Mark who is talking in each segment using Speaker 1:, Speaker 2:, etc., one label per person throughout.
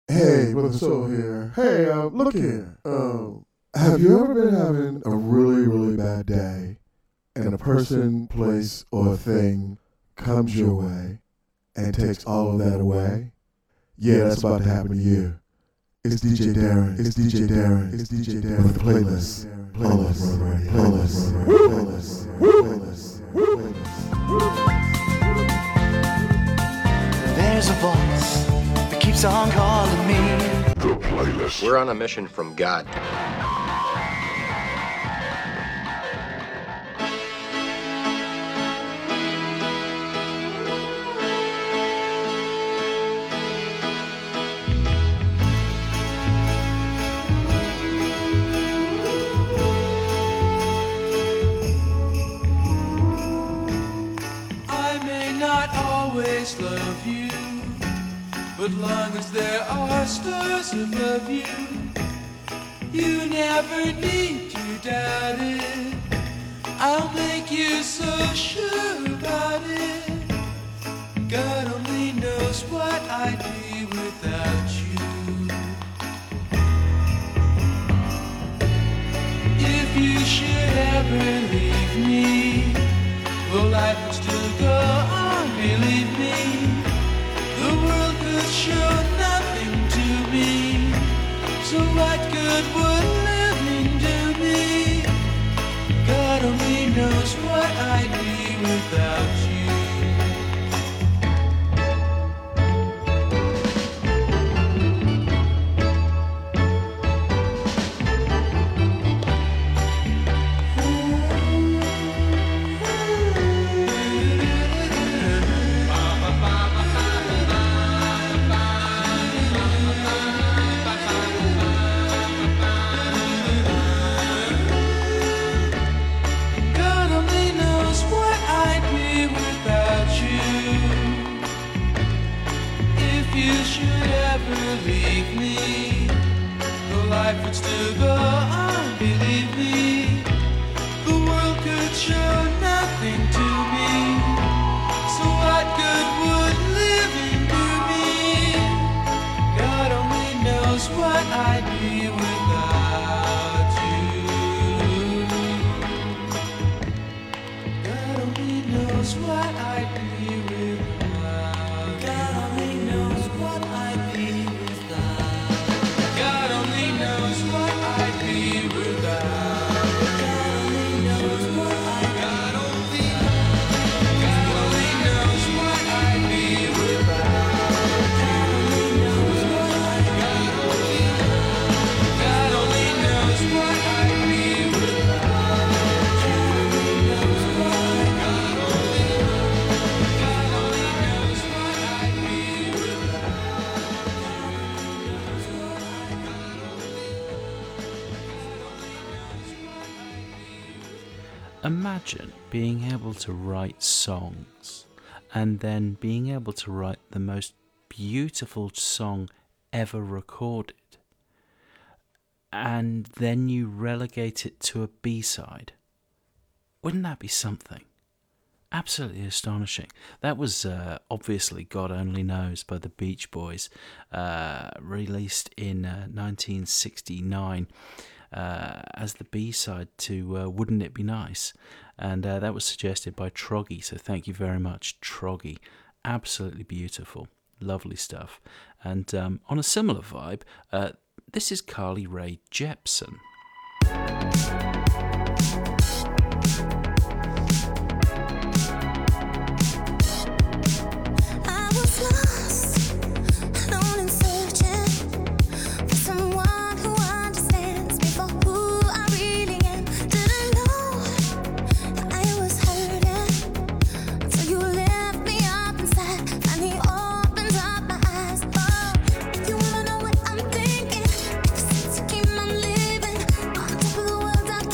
Speaker 1: Hey, Brother Soul here. Hey, look here. Have you ever been having a really, really bad day and a person, place, or thing comes your way and takes all of that away? Yeah, that's about to happen to you. It's DJ Darren. It's DJ Darren. It's DJ Darren with the playlist.
Speaker 2: There's a voice that keeps on calling me.
Speaker 3: The playlist.
Speaker 4: We're on a mission from God.
Speaker 5: Love you, but long as there are stars above you, you never need to doubt it. I'll make you so sure about it. God only knows what I'd be without you. If you should ever leave me, well, life would still go on, believe me. The world could show nothing to me, so what good would living do me? God only knows what I'd be without you. Leave me, the life would still go on, believe me. The world could show nothing to me, so what good would living do me? God only knows what I'd be without you. God only knows what I'd be without. God only knows what I'd be. God only knows what I'd be without. God only knows what I'd be. God only knows what I'd be without. God only knows what I'd be without.
Speaker 6: Imagine being able to write songs and then being able to write the most beautiful song ever recorded, and then you relegate it to a B-side. Wouldn't that be something? Absolutely astonishing. That was obviously God Only Knows by the Beach Boys, released in 1969. As the B-side to Wouldn't It Be Nice, and that was suggested by Troggy, so thank you very much, Troggy. Absolutely beautiful, lovely stuff. And on a similar vibe, this is Carly Rae Jepsen.
Speaker 7: Keep on living on top of the world.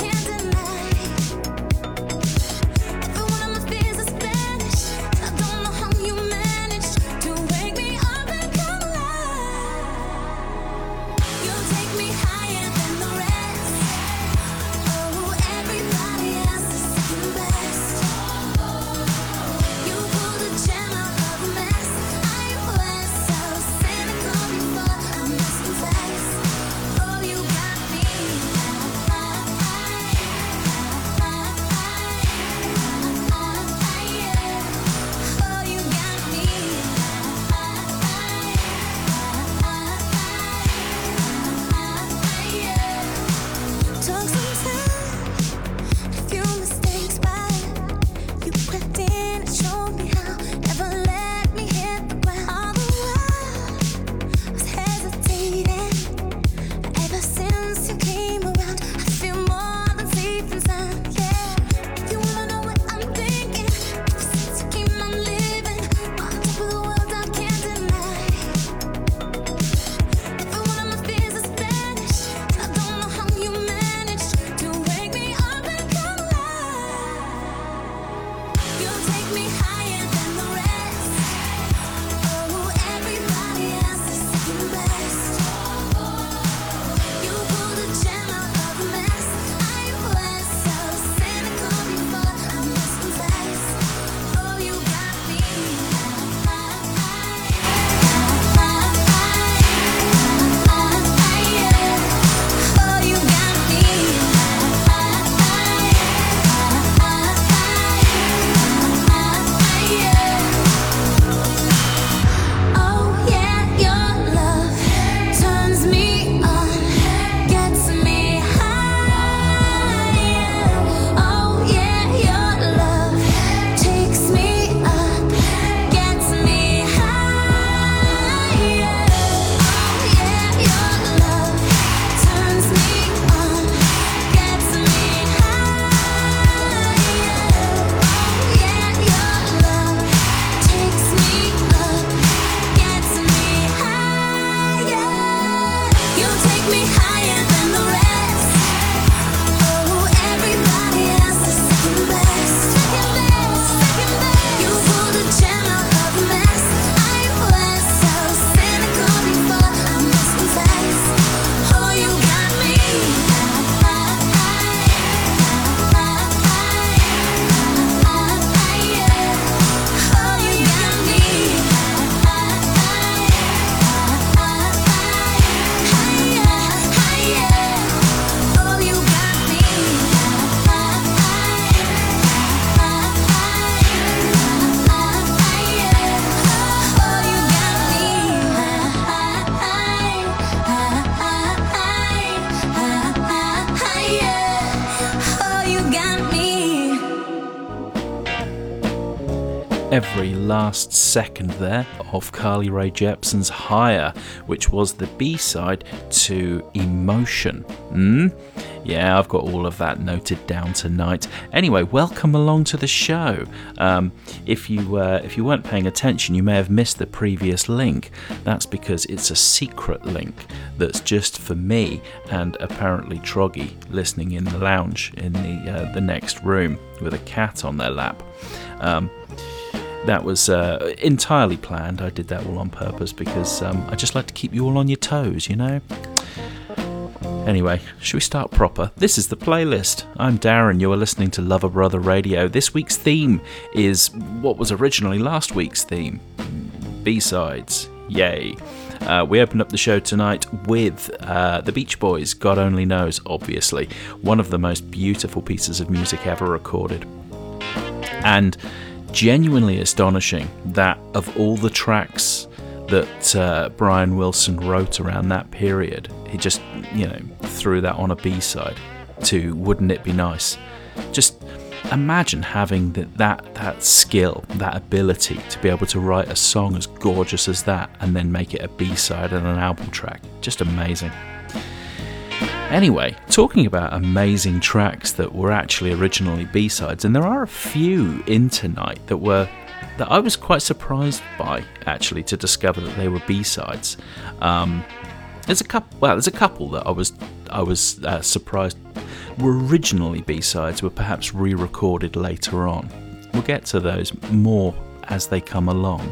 Speaker 6: every last second there of Carly Rae Jepsen's Higher, which was the B-side to Emotion. Yeah, I've got all of that noted down tonight. Anyway, welcome along to the show. If you weren't paying attention, you may have missed the previous link. That's because it's a secret link that's just for me and apparently Troggy listening in the lounge in the next room with a cat on their lap. That was entirely planned. I did that all on purpose because I just like to keep you all on your toes, you know? Anyway, should we start proper? This is the playlist. I'm Darren, you are listening to Lover Brother Radio. This week's theme is what was originally last week's theme. B-sides. Yay. We opened up the show tonight with the Beach Boys, God Only Knows, obviously. One of the most beautiful pieces of music ever recorded. And genuinely astonishing that of all the tracks that Brian Wilson wrote around that period, he just, threw that on a B-side to Wouldn't It Be Nice. Just imagine having that skill, that ability to be able to write a song as gorgeous as that and then make it a B-side and an album track. Just amazing. Anyway, talking about amazing tracks that were actually originally B-sides, and there are a few in tonight that I was quite surprised by, actually, to discover that they were B-sides. There's a couple that I was surprised were originally B-sides, were perhaps re-recorded later on. We'll get to those more as they come along.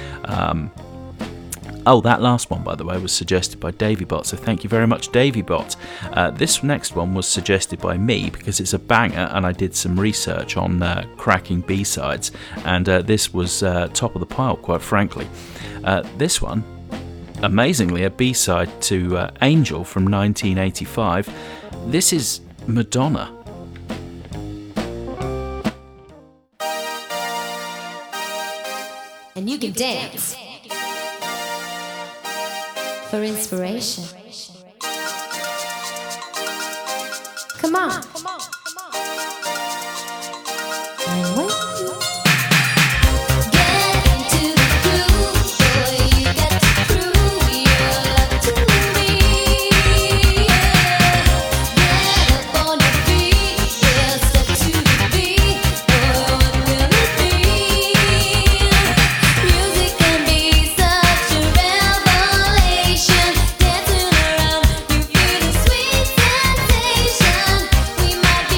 Speaker 6: That last one, by the way, was suggested by Davybot, so thank you very much, Davybot. This next one was suggested by me because it's a banger, and I did some research on cracking B-sides, and this was top of the pile, quite frankly. This one, amazingly, a B-side to Angel from 1985. This is Madonna.
Speaker 3: And you can dance for inspiration. Come on. And when you get into the groove, boy, you got to prove your love to me. Get up on your feet, yeah, step to the beat. Oh, what will it be? Music can be such a revelation. Dancing around, you feel a sweet sensation. We might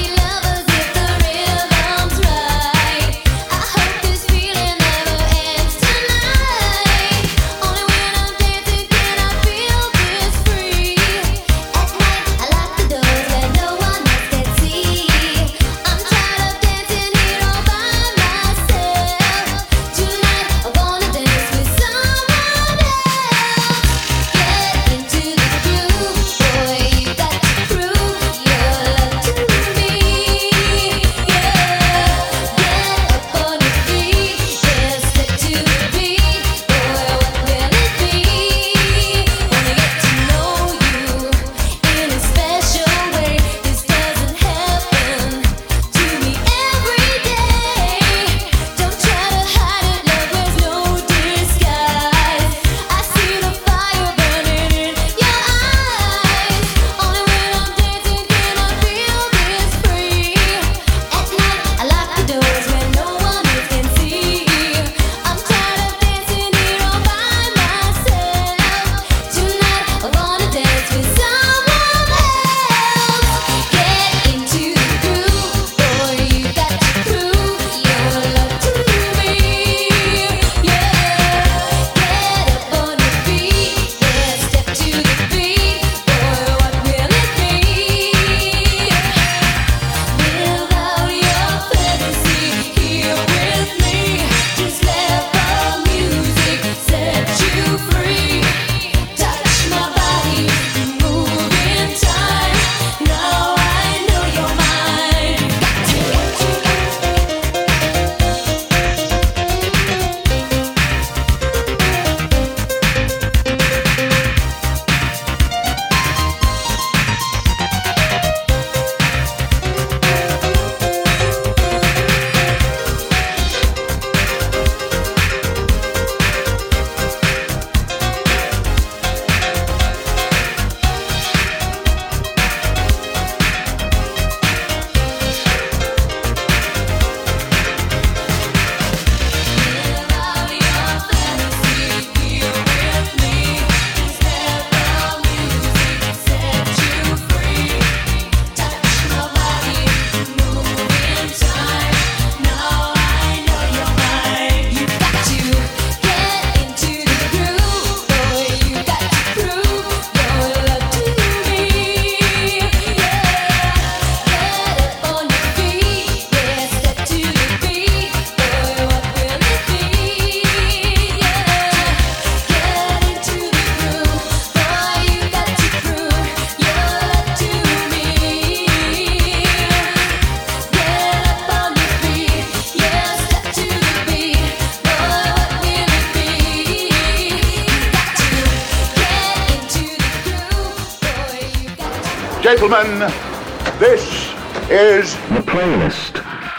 Speaker 4: gentlemen, this is
Speaker 7: The Playlist.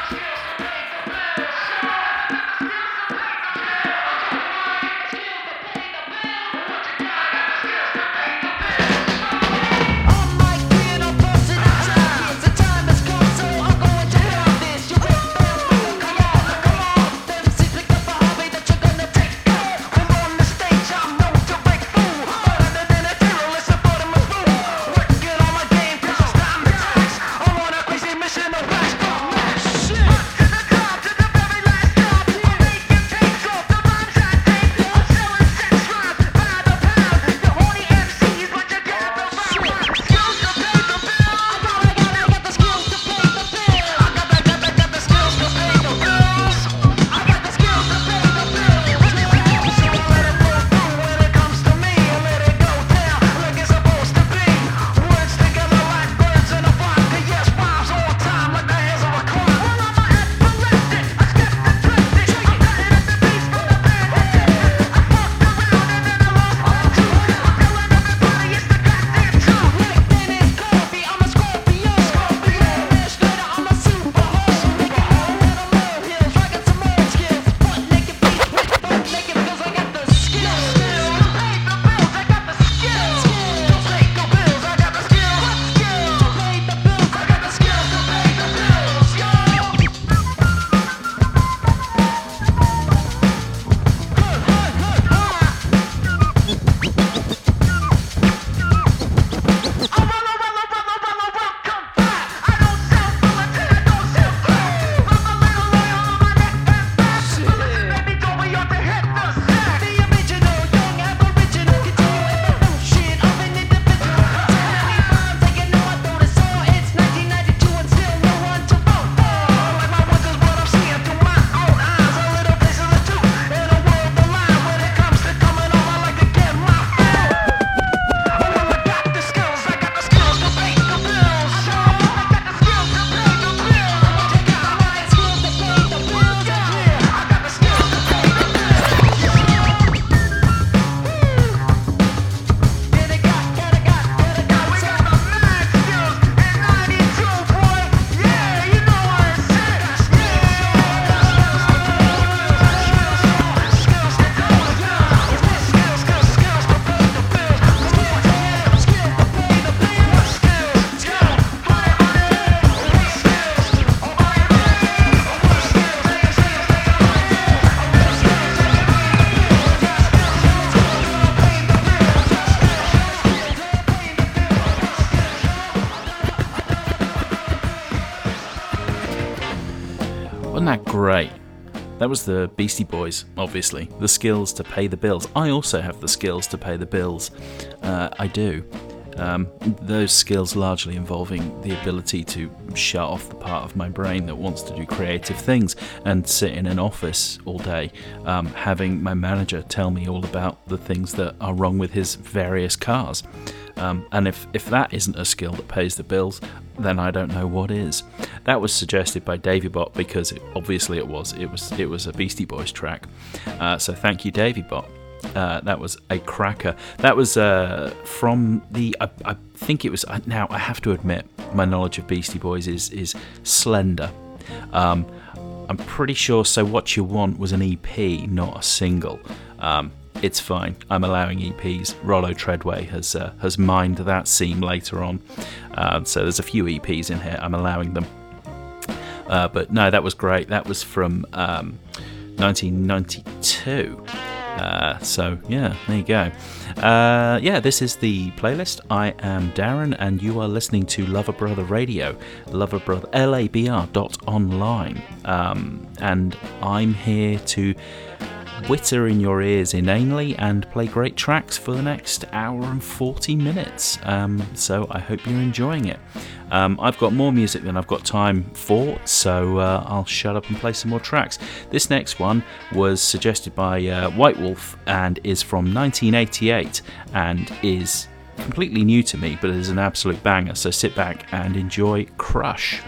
Speaker 6: Wasn't that great? That was the Beastie Boys, obviously. The skills to pay the bills. I also have the skills to pay the bills. I do. Those skills largely involving the ability to shut off the part of my brain that wants to do creative things and sit in an office all day, having my manager tell me all about the things that are wrong with his various cars. And if that isn't a skill that pays the bills, then I don't know what is. That was suggested by Davy Bot because obviously it was a Beastie Boys track. So thank you, Davy Bot. That was a cracker. That was from the. I think it was. Now I have to admit, my knowledge of Beastie Boys is slender. I'm pretty sure So What You Want was an EP, not a single. It's fine. I'm allowing EPs. Rollo Treadway has mined that seam later on. So there's a few EPs in here. I'm allowing them. But no, that was great. That was from 1992. So yeah, there you go. Yeah, this is the playlist. I am Darren, and you are listening to Lover Brother Radio, Lover Brother labr.online, and I'm here to whitter in your ears inanely and play great tracks for the next hour and 40 minutes. So I hope you're enjoying it. I've got more music than I've got time for, so I'll shut up and play some more tracks. This next one was suggested by White Wolf and is from 1988 and is completely new to me, but is an absolute banger. So sit back and enjoy Crush.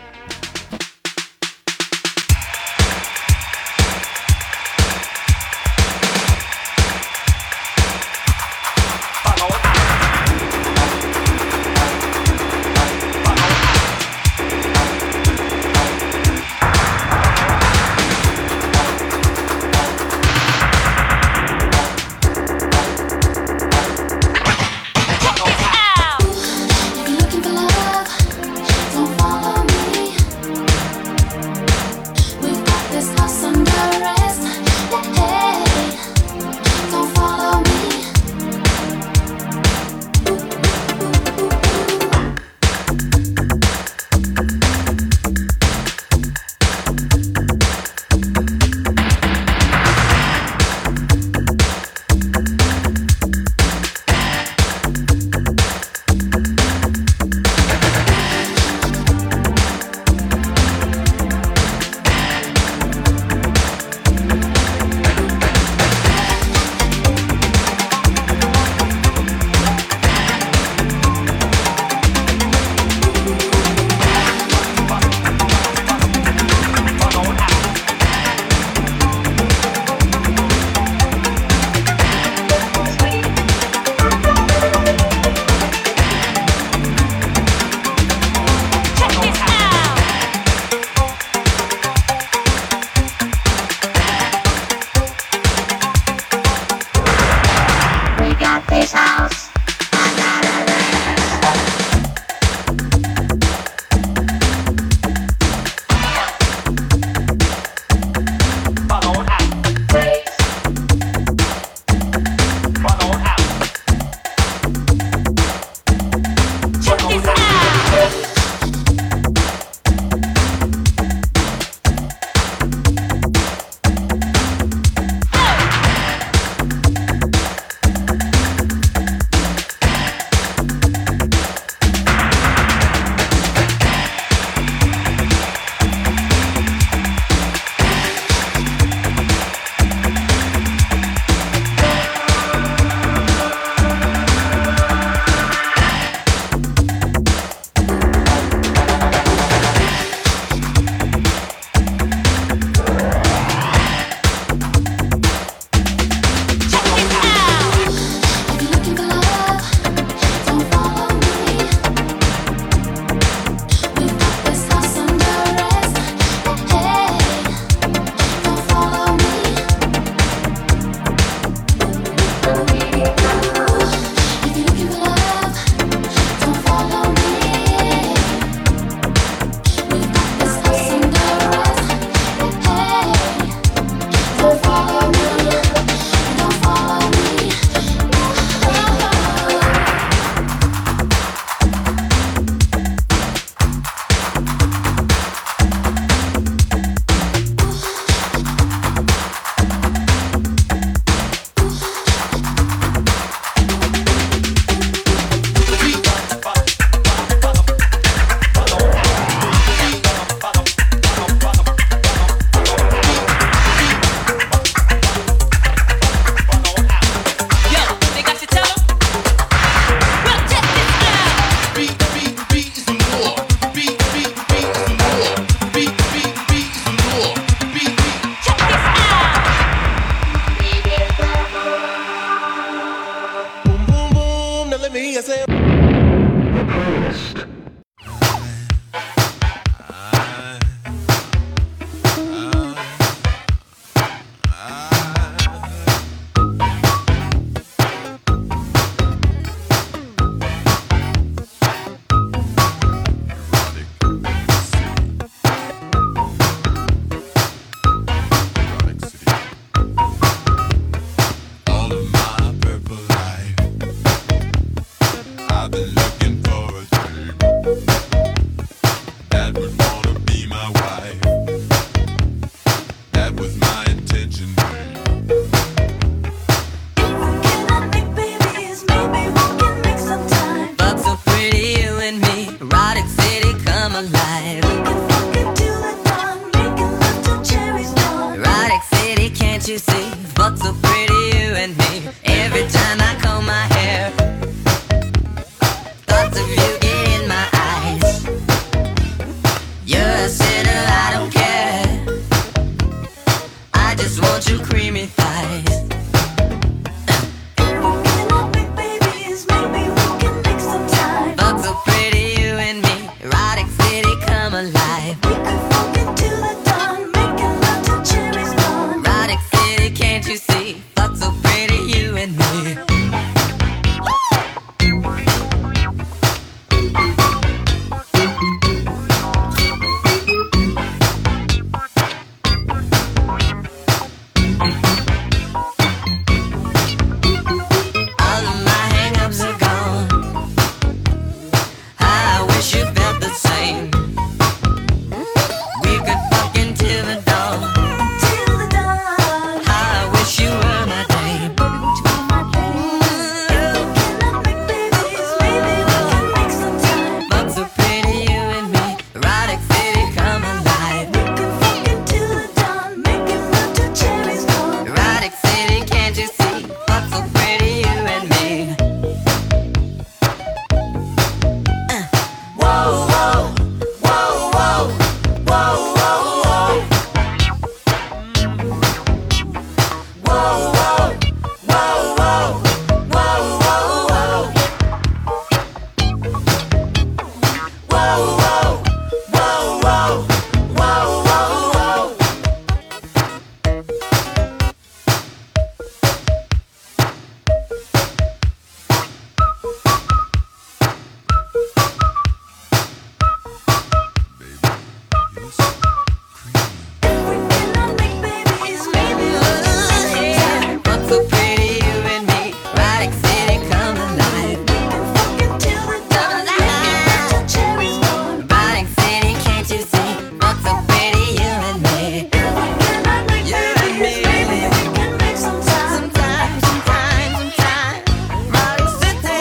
Speaker 5: me, I say.
Speaker 7: All of my purple life, I've been looking for a type that would wanna be my wife. That was my intention.
Speaker 3: Fuck so pretty, you and me. Erotic city, come alive. Erotic city, can't you see? Fuck so pretty, you and me. Every time I comb my hair, thoughts of you get in my eyes. You're a sinner, I don't care. I just want your creamy thighs. Fuck so pretty, you and me. Erotic city, come alive. Erotic city, can't you see? Fuck so pretty, you and me. All of my hang-ups are gone. I wish you felt the same. We could fuck until the dawn. I wish you were my dame. Fuck so pretty, you and me. Erotic city, come alive. Erotic city, can't you see? Fuck so pretty, you and me. Whoa, whoa, whoa, whoa, whoa, whoa, whoa. Whoa, whoa, whoa, whoa, whoa, whoa, whoa. Whoa, whoa, whoa, whoa, whoa, whoa, whoa. Fuck so pretty, you and me. Erotic city, come alive. Come alive. Erotic city, can't you see? Fuck so pretty, you and me. You and me. Sometimes. Erotic city.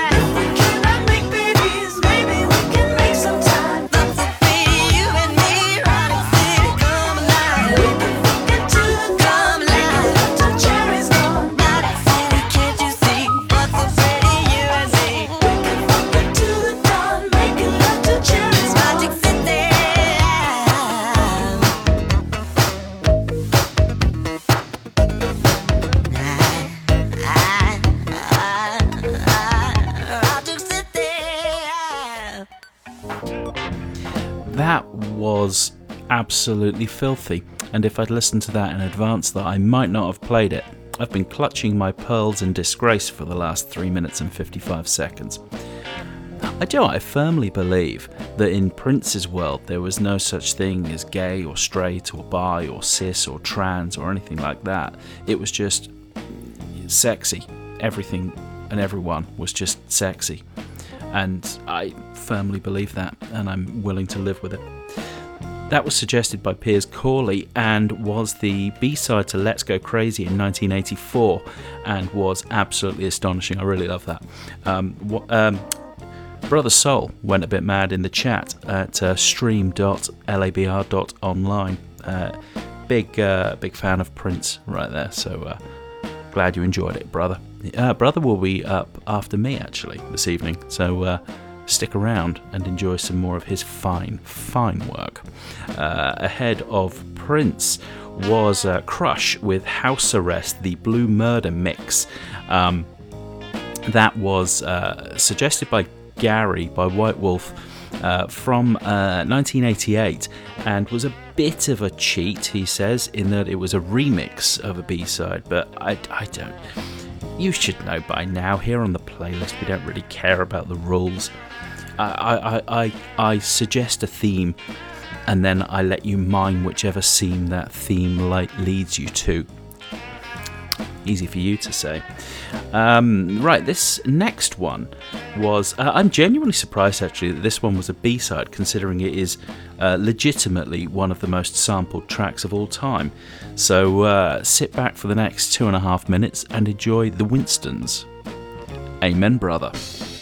Speaker 3: Fuck so pretty, you and me. Erotic city, come alive. Come alive. Erotic city, can't you see? Fuck so pretty, you and me. Erotic city. Erotic city.
Speaker 6: That was absolutely filthy, and if I'd listened to that in advance, that I might not have played it. I've been clutching my pearls in disgrace for the last 3 minutes and 55 seconds. I firmly believe that in Prince's world there was no such thing as gay or straight or bi or cis or trans or anything like that. It was just sexy. Everything and everyone was just sexy. And I firmly believe that, and I'm willing to live with it. That was suggested by Piers Corley and was the B-side to Let's Go Crazy in 1984 and was absolutely astonishing. I really love that. Brother Soul went a bit mad in the chat at stream.labr.online. Big fan of Prince right there, so glad you enjoyed it, brother. Brother will be up after me, actually, this evening, so stick around and enjoy some more of his fine work. Ahead of Prince was Crush with House Arrest, the Blue Murder mix. That was suggested by Gary, by White Wolf, from 1988, and was a bit of a cheat, he says, in that it was a remix of a B-side, but I don't. You should know by now, here on the playlist we don't really care about the rules. I suggest a theme, and then I let you mime whichever scene that theme leads you to. Easy for you to say. Right, this next one was... I'm genuinely surprised, actually, that this one was a B-side, considering it is legitimately one of the most sampled tracks of all time. So sit back for the next 2.5 minutes and enjoy The Winstons. Amen, brother.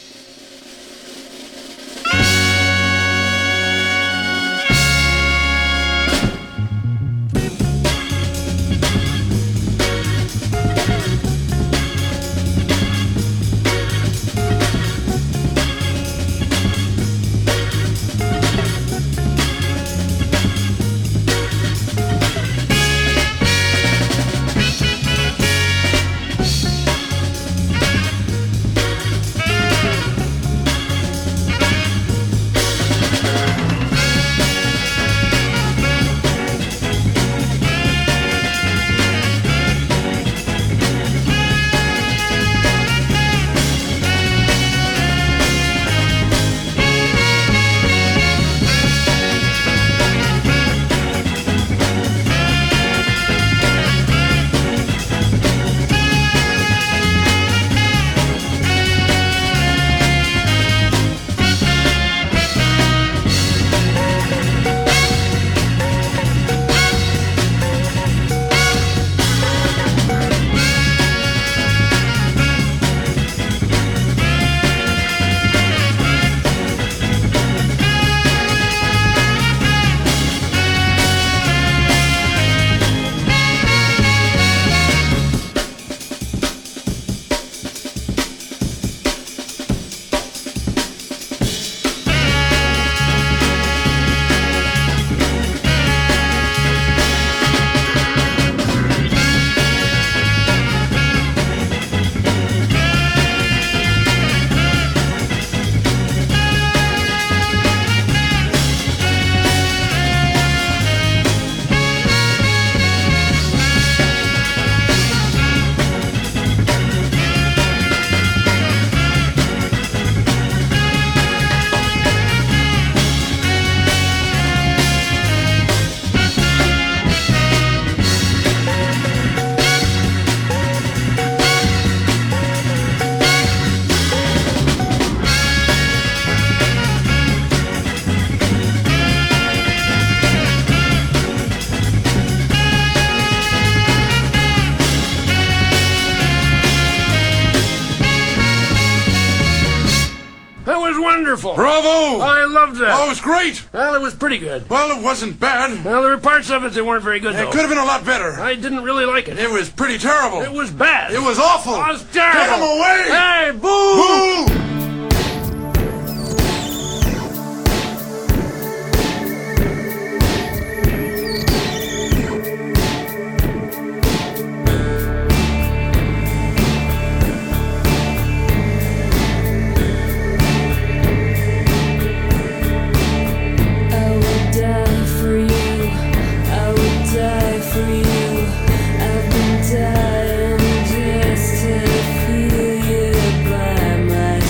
Speaker 8: Wonderful.
Speaker 9: Bravo!
Speaker 8: I loved that.
Speaker 9: Oh, it was great.
Speaker 8: Well, it was pretty good.
Speaker 9: Well, it wasn't bad.
Speaker 8: Well, there were parts of it that weren't very good, though.
Speaker 9: It could have been a lot better.
Speaker 8: I didn't really like it.
Speaker 9: It was pretty terrible.
Speaker 8: It was bad.
Speaker 9: It was awful.
Speaker 8: It was terrible.
Speaker 9: Get him away!
Speaker 8: Hey, boo!
Speaker 9: Boo!
Speaker 3: Dying just to feel you by my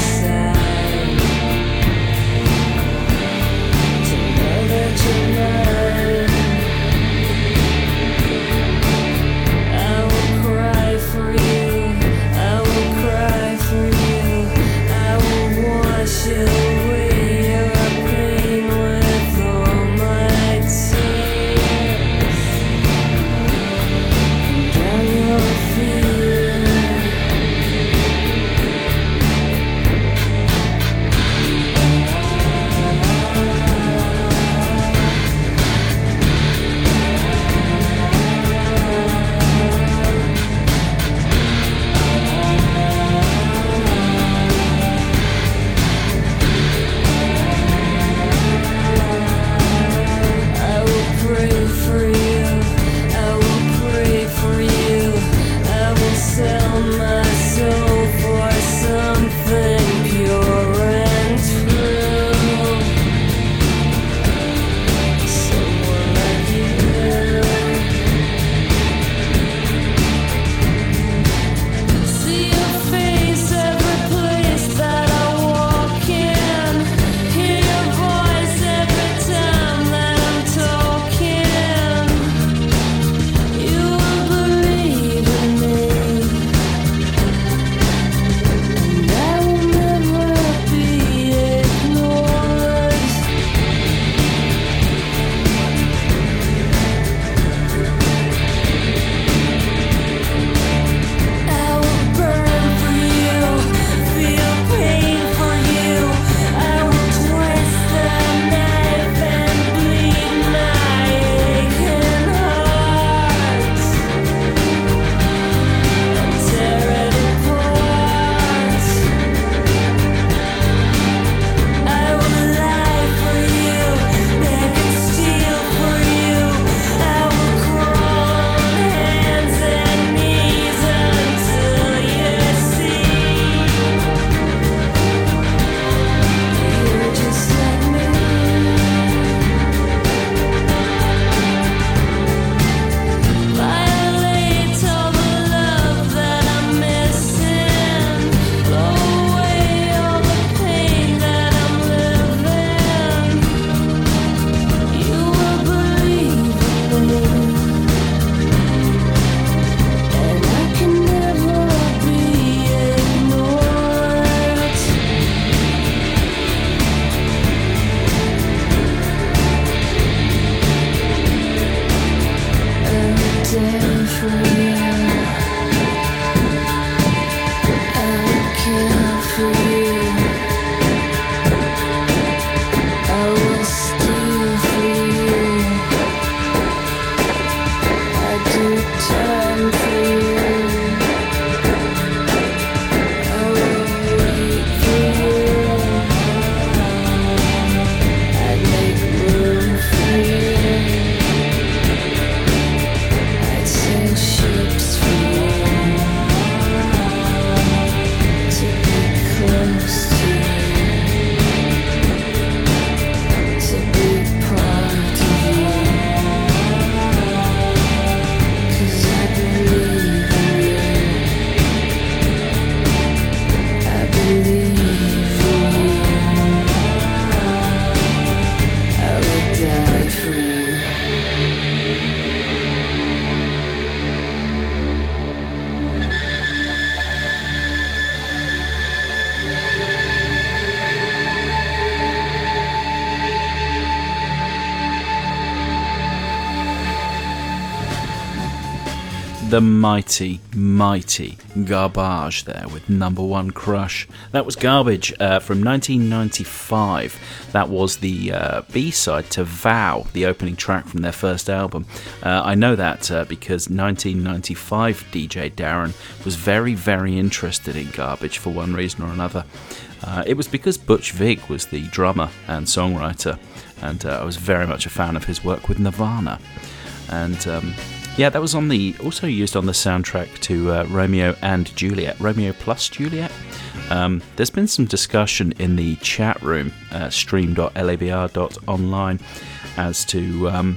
Speaker 6: the mighty, mighty Garbage there with Number One Crush. That was Garbage from 1995. That was the B-side to Vow, the opening track from their first album. I know that because 1995 DJ Darren was very, very interested in Garbage for one reason or another. It was because Butch Vig was the drummer and songwriter, and I was very much a fan of his work with Nirvana. And that was also used on the soundtrack to Romeo and Juliet, Romeo plus Juliet. There's been some discussion in the chat room, stream.labr.online, as to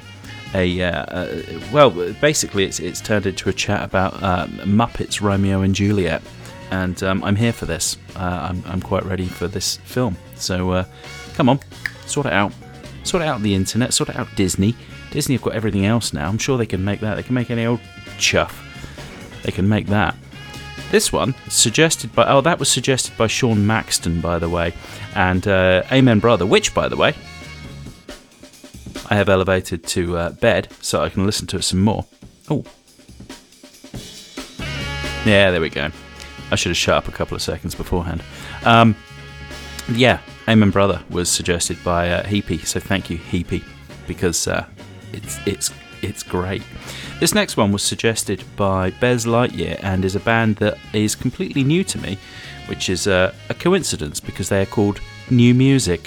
Speaker 6: basically it's turned into a chat about Muppets Romeo and Juliet. And I'm here for this. I'm quite ready for this film. So come on, sort it out. Sort it out on the internet. Sort it out Disney. Disney have got everything else now. I'm sure they can make that. They can make any old chuff. They can make that. This one, that was suggested by Sean Maxton, by the way. And Amen Brother, which, by the way, I have elevated to bed so I can listen to it some more. Oh. Yeah, there we go. I should have shut up a couple of seconds beforehand. Amen Brother was suggested by Heapy, so thank you, Heapy, because it's great. This next one was suggested by Bez Lightyear and is a band that is completely new to me, which is a coincidence because they are called New Music.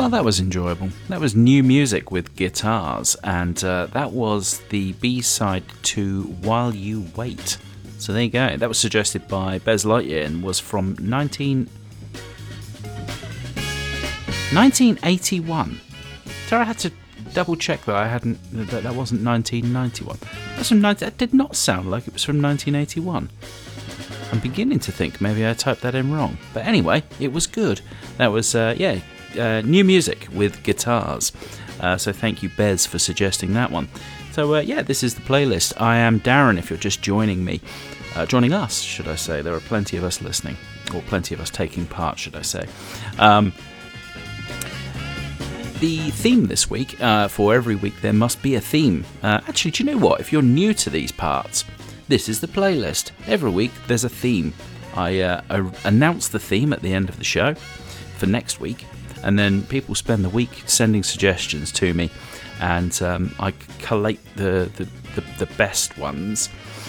Speaker 6: Well, that was enjoyable. That was New Music with Guitars, and that was the B-side to While You Wait. So there you go. That was suggested by Buzz Lightyear and was from 1981. So I had to double check that that wasn't 1991. That did not sound like it was from 1981. I'm beginning to think maybe I typed that in wrong. But anyway, it was good. That was, New Music with Guitars. So thank you, Bez, for suggesting that one. So, this is the playlist. I am Darren, if you're just joining me. Joining us, should I say. There are plenty of us listening. Or plenty of us taking part, should I say. The theme this week, for every week there must be a theme. Actually, do you know what? If you're new to these parts, this is the playlist. Every week there's a theme. I announce the theme at the end of the show for next week, and then people spend the week sending suggestions to me, and I collate the best ones,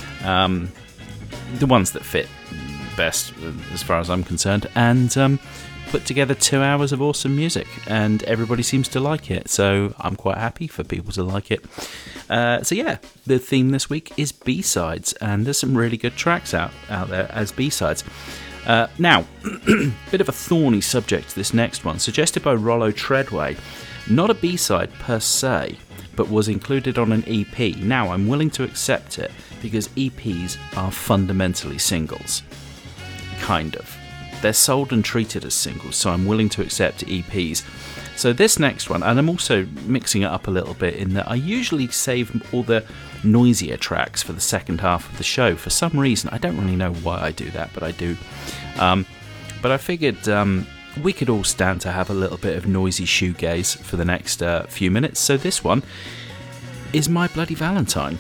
Speaker 6: the ones that fit best as far as I'm concerned, and put together 2 hours of awesome music, and everybody seems to like it, so I'm quite happy for people to like it. The theme this week is B-sides, and there's some really good tracks out there as B-sides. Now, bit of a thorny subject, this next one, suggested by Rollo Treadway. Not a B-side per se, but was included on an EP. Now, I'm willing to accept it, because EPs are fundamentally singles. Kind of. They're sold and treated as singles, so I'm willing to accept EPs. So this next one, and I'm also mixing it up a little bit in that I usually save all the noisier tracks for the second half of the show. For some reason, I don't really know why I do that, but I do. But I figured we could all stand to have a little bit of noisy shoegaze for the next few minutes. So this one is My Bloody Valentine.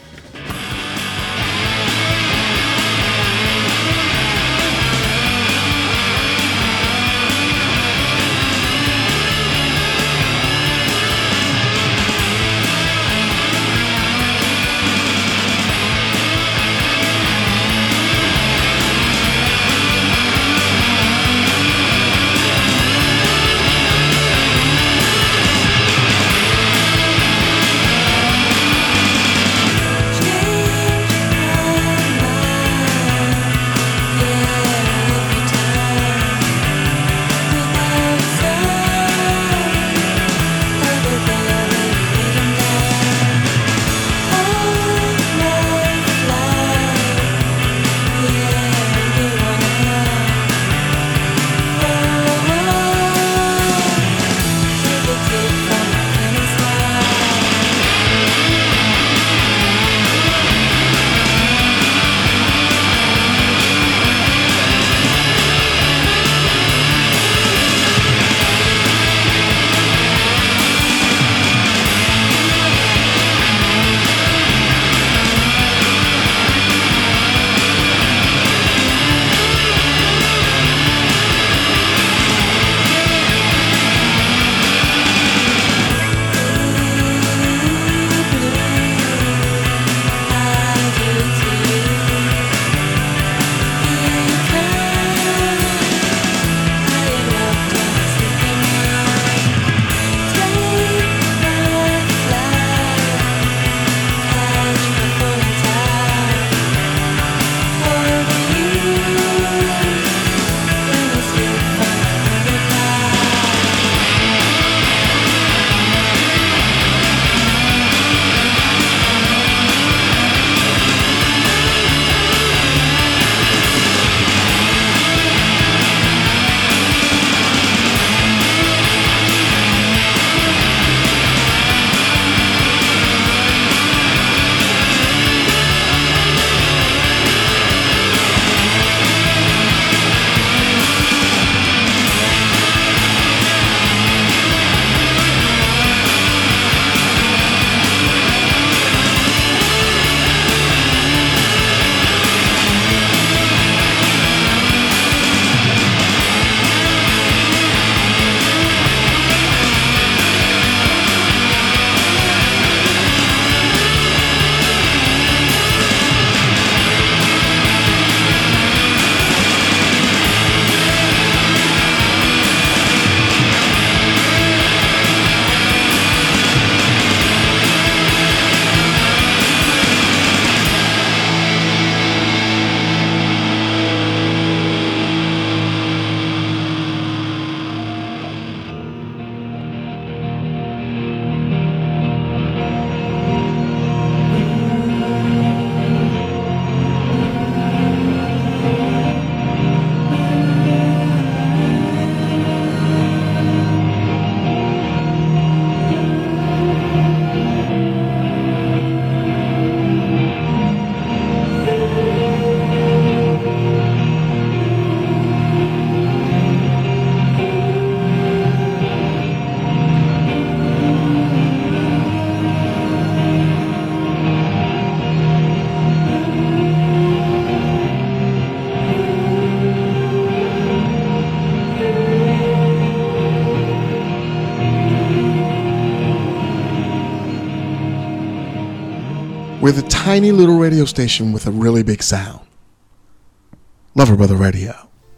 Speaker 1: We're the tiny little radio station with a really big sound. Lover Brother Radio.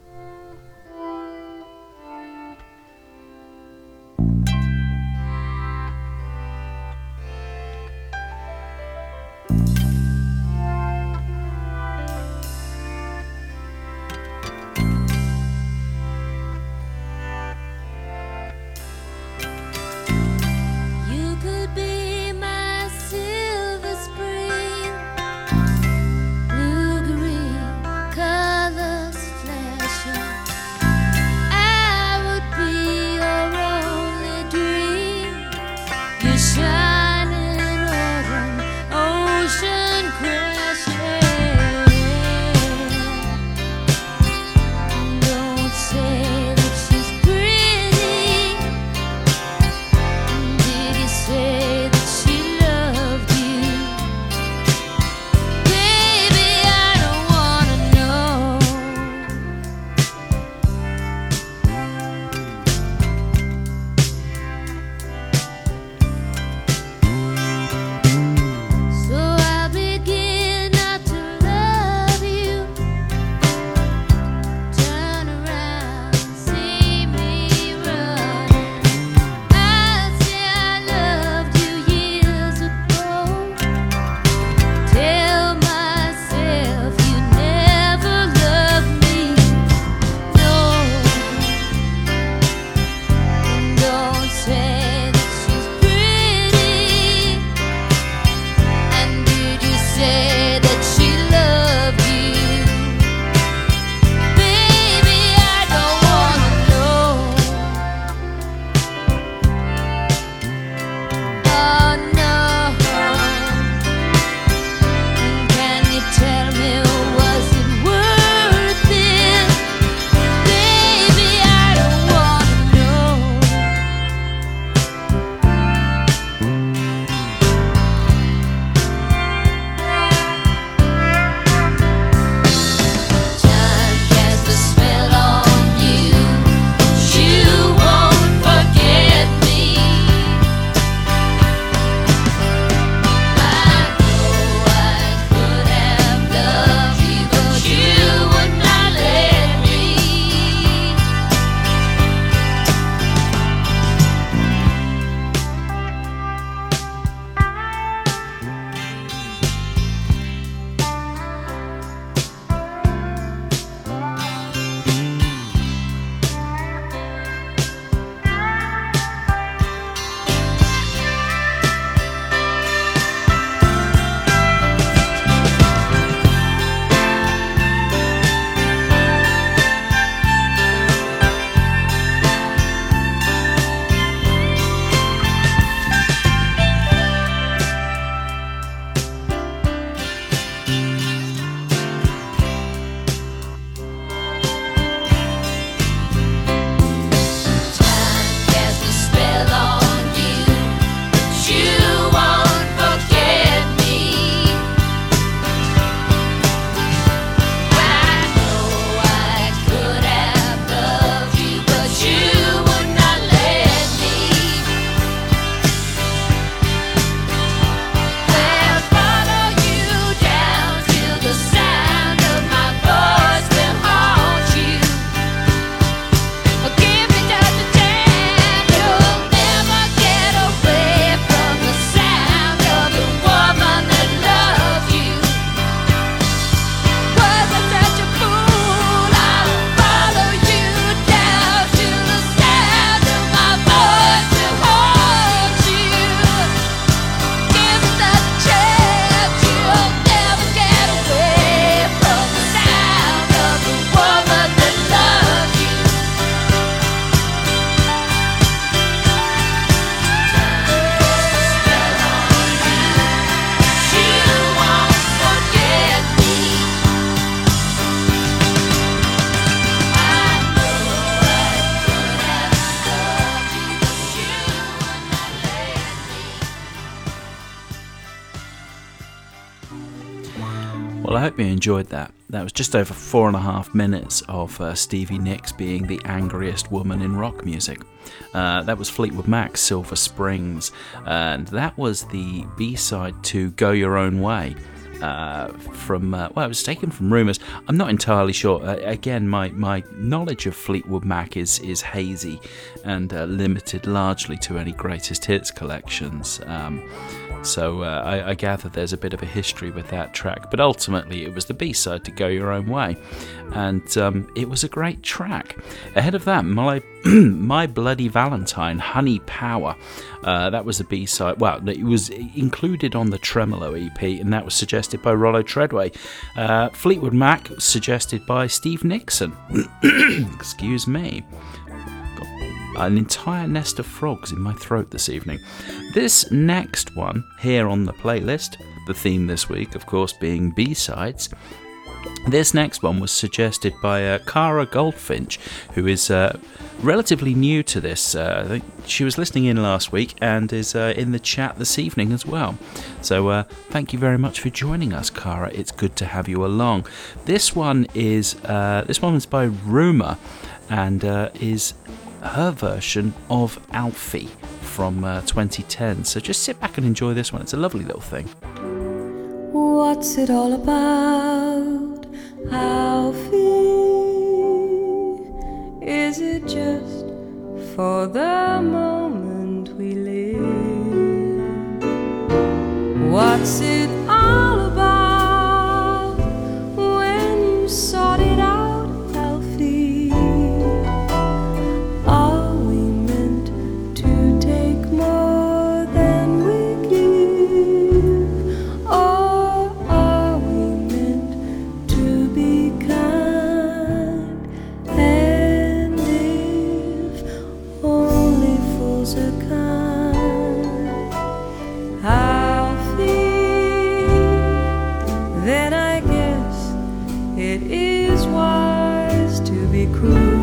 Speaker 3: You could be my silver spring, blue-green colors flare.
Speaker 6: Well, I hope you enjoyed that. That was just over 4.5 minutes of Stevie Nicks being the angriest woman in rock music. That was Fleetwood Mac's Silver Springs, and that was the B-side to Go Your Own Way. It was taken from Rumours. I'm not entirely sure. Again, my knowledge of Fleetwood Mac is hazy and limited largely to any greatest hits collections. So I gather there's a bit of a history with that track, but ultimately it was the B-side to Go Your Own Way, and it was a great track. Ahead of that, My Bloody Valentine, Honey Power, that was the B-side. Well, it was included on the Tremolo EP, and that was suggested by Rollo Treadway. Fleetwood Mac was suggested by Steve Nixon. Excuse me. An entire nest of frogs in my throat this evening. This next one here on the playlist, the theme this week, of course, being B-sides. This next one was suggested by Cara Goldfinch, who is relatively new to this. I think she was listening in last week and is in the chat this evening as well. So thank you very much for joining us, Cara. It's good to have you along. This one is by Rumour, and is her version of Alfie from 2010. So just sit back and enjoy this one. It's a lovely little thing.
Speaker 3: What's it all about, Alfie? Is it just for the moment we live? What's it all about when you sort it out, Alfie? Are we meant to take more than we give? Or are we meant to be kind? And if only fools are kind, Alfie, then I guess it is wise to be cruel.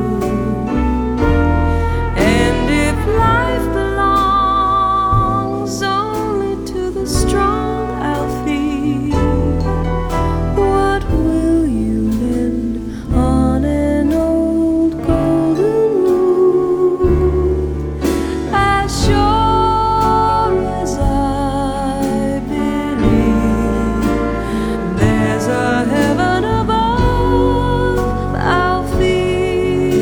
Speaker 3: And if life belongs only to the strong, Alfie, what will you lend on an old golden rule? As sure as I believe there's a heaven above, Alfie,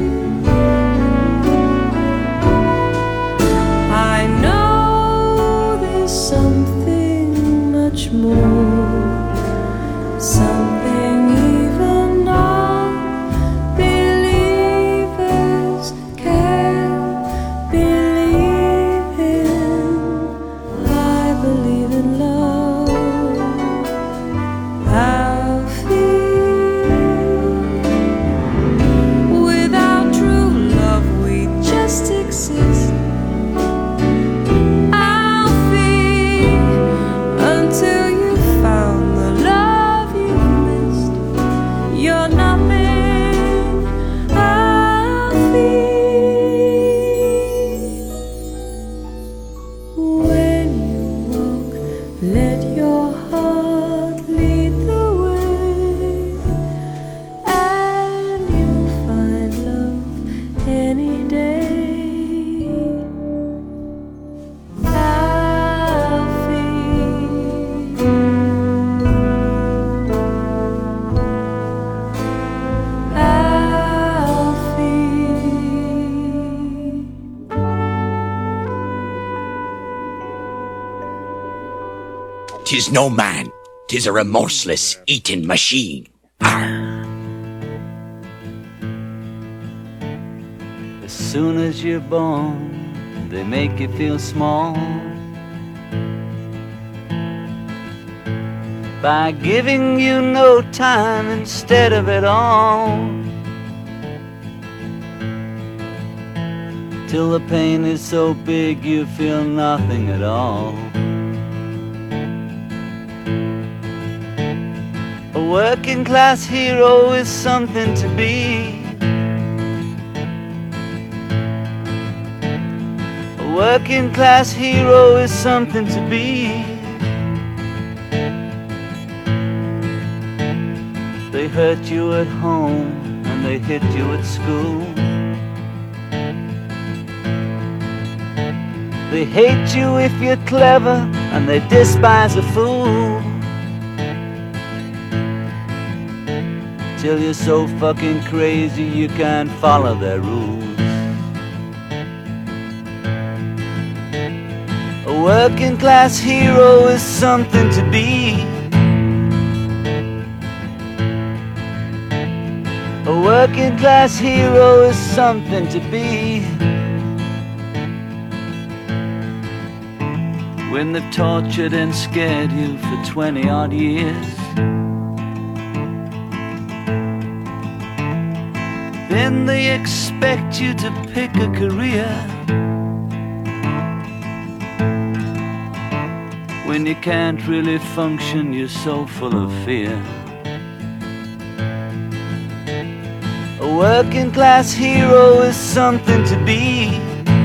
Speaker 3: I know there's something much more, something even non-believers can believe in. I believe in love, Alfie. Without true love we just exist, Alfie, until you found the love you missed. You're nothing, Alfie. When you walk, let your heart lead the way, and you'll find love any day, Alfie.
Speaker 10: 'Tis no man, 'tis a remorseless eating machine.
Speaker 11: As soon as you're born, they make you feel small by giving you no time instead of it all, till the pain is so big you feel nothing at all. A working class hero is something to be. A working class hero is something to be. They hurt you at home and they hit you at school. They hate you if you're clever and they despise a fool. Till you're so fucking crazy you can't follow their rules. A working class hero is something to be. A working class hero is something to be. When they've tortured and scared you for 20 odd years, then they expect you to pick a career. When you can't really function, you're so full of fear. A working class hero is something to be.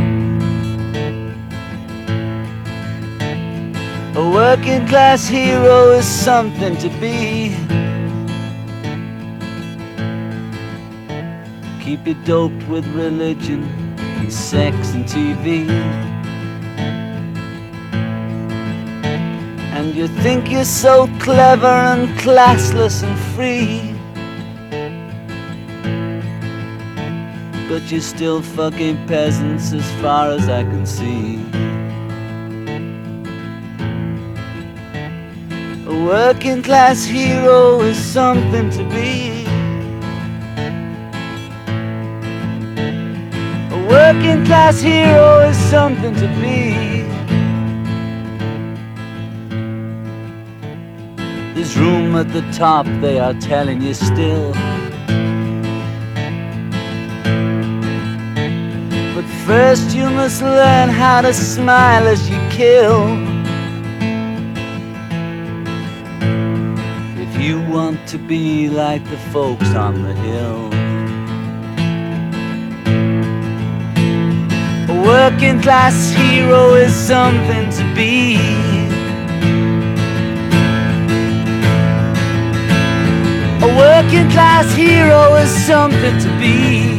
Speaker 11: A working class hero is something to be. Keep you doped with religion and sex and TV. And you think you're so clever and classless and free, but you're still fucking peasants as far as I can see. A working class hero is something to be. A working class hero is something to be. There's room at the top, they are telling you still. But first you must learn how to smile as you kill. If you want to be like the folks on the hill. A working class hero is something to be. A working class hero is something to be.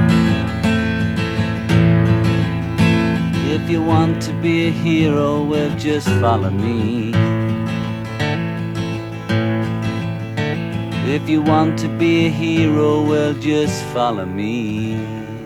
Speaker 11: If you want to be a hero, well, just follow me. If you want to be a hero, well, just follow me.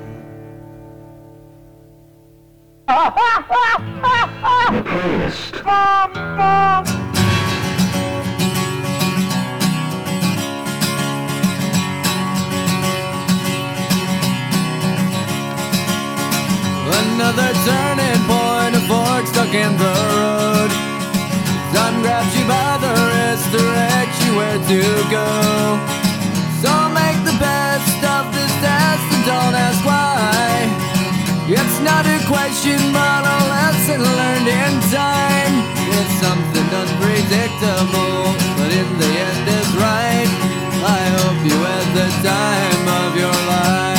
Speaker 5: Another turning point, a fork stuck in the road. Sun grabs you by the wrist, directs you where to go. So make the best of this test and don't ask why. It's not a question but a lesson learned in time. It's something unpredictable, but in the end is right. I hope you had the time of your life.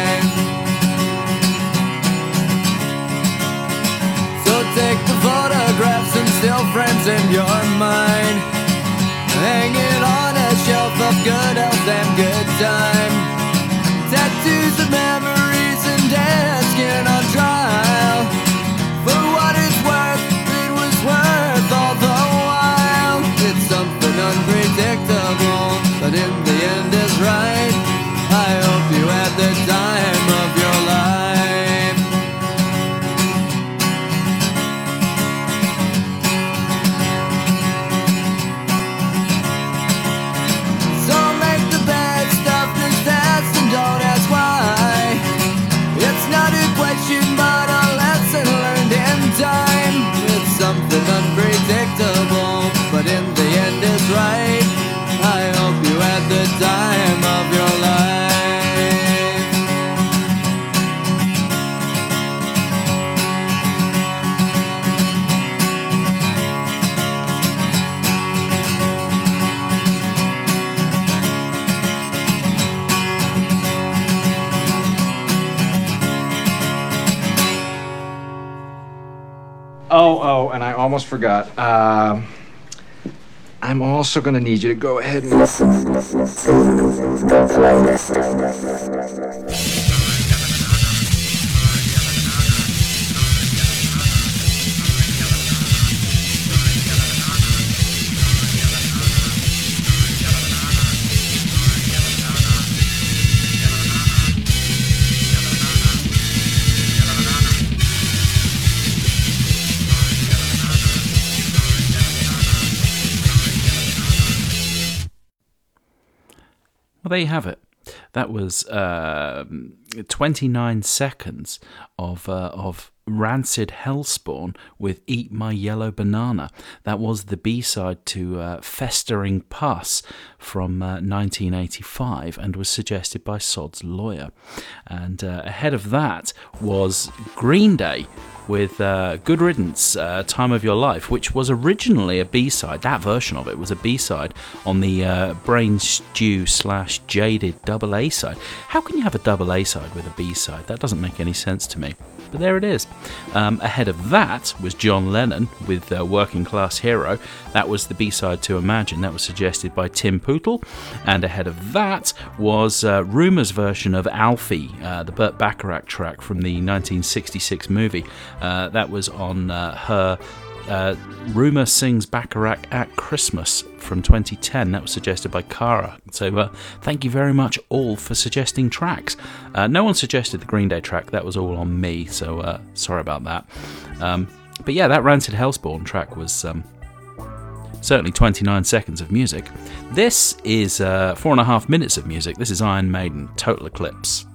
Speaker 5: Take the photographs and still frames in your mind. Hang it on a shelf of good health and good time. Tattoos of memories and dead skin on trial. For what it's worth, it was worth all the while. It's something unpredictable, but in the end is right. I hope you had the time of your life. Don't ask why. It's not a question but a lesson learned in time. It's something unpredictable, but in the end is right. I hope you had the time of your life.
Speaker 12: Oh, and I almost forgot. I'm also going to need you to go ahead and
Speaker 6: Well, there you have it. That was 29 seconds of Rancid Hellspawn with Eat My Yellow Banana. That was the B-side to Festering Pus from 1985 and was suggested by Sod's Lawyer. And ahead of that was Green Day with Good Riddance, Time of Your Life, which was originally a B-side. That version of it was a B-side on the Brain Stew / Jaded double A-side. How can you have a double A-side with a B-side? That doesn't make any sense to me. But there it is. Ahead of that was John Lennon with Working Class Hero. That was the B-side to Imagine. That was suggested by Tim Pootle. And ahead of that was Rumour's version of Alfie, the Burt Bacharach track from the 1966 movie. That was on her Rumour Sings Bacharach at Christmas from 2010. That was suggested by Cara. So thank you very much all for suggesting tracks. No one suggested the Green Day track. That was all on me, so sorry about that. But yeah, that Rancid Hellspawn track was certainly 29 seconds of music. This is 4.5 minutes of music. This is Iron Maiden, Total Eclipse.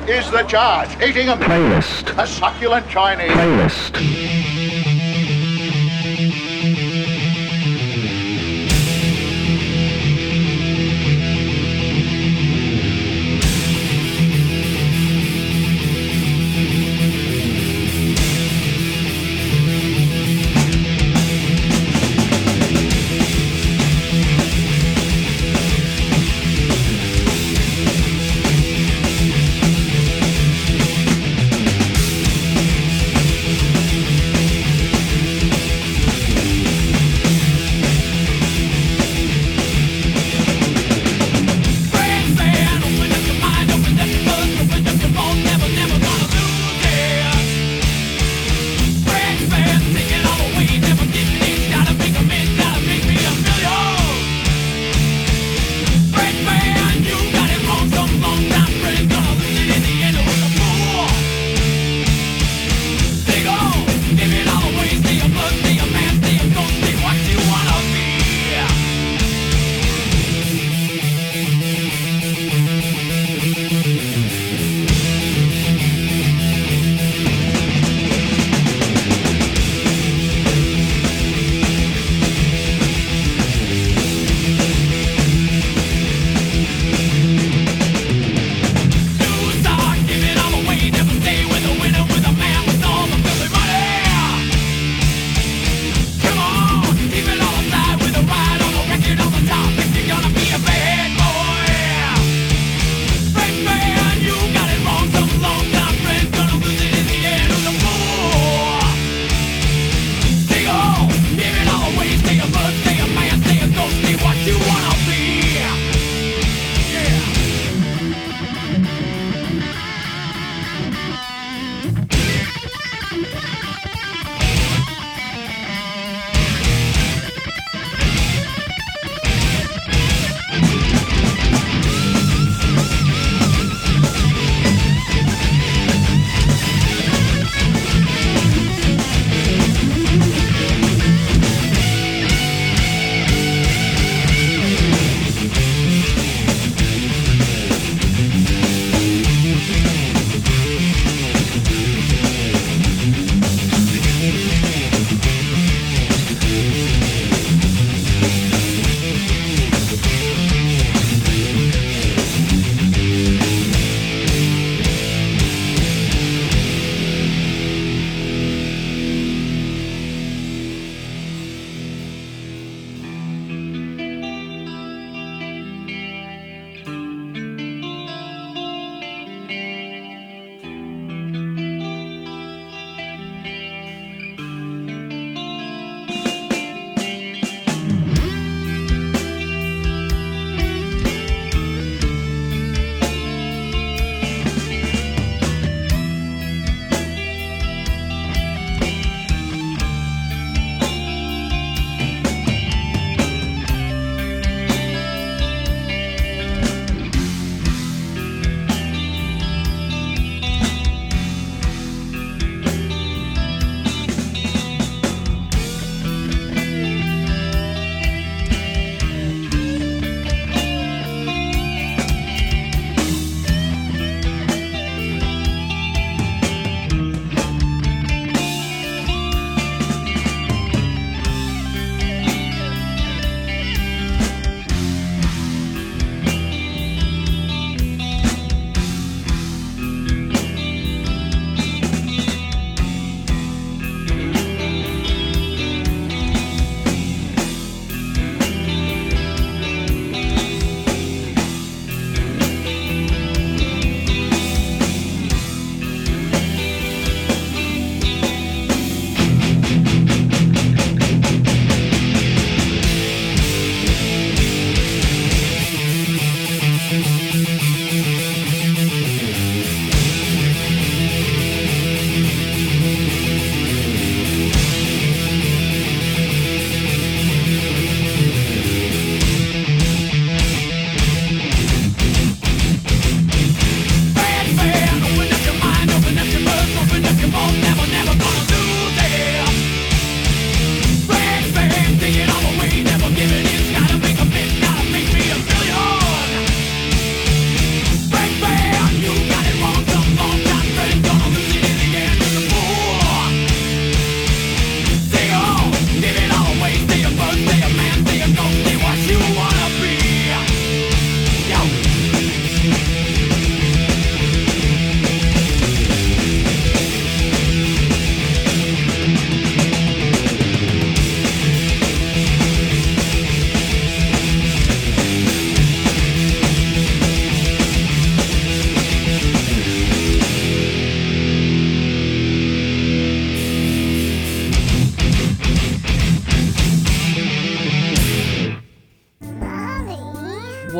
Speaker 4: is the charge. Eating them.
Speaker 13: Playlist.
Speaker 4: A succulent Chinese.
Speaker 13: Playlist.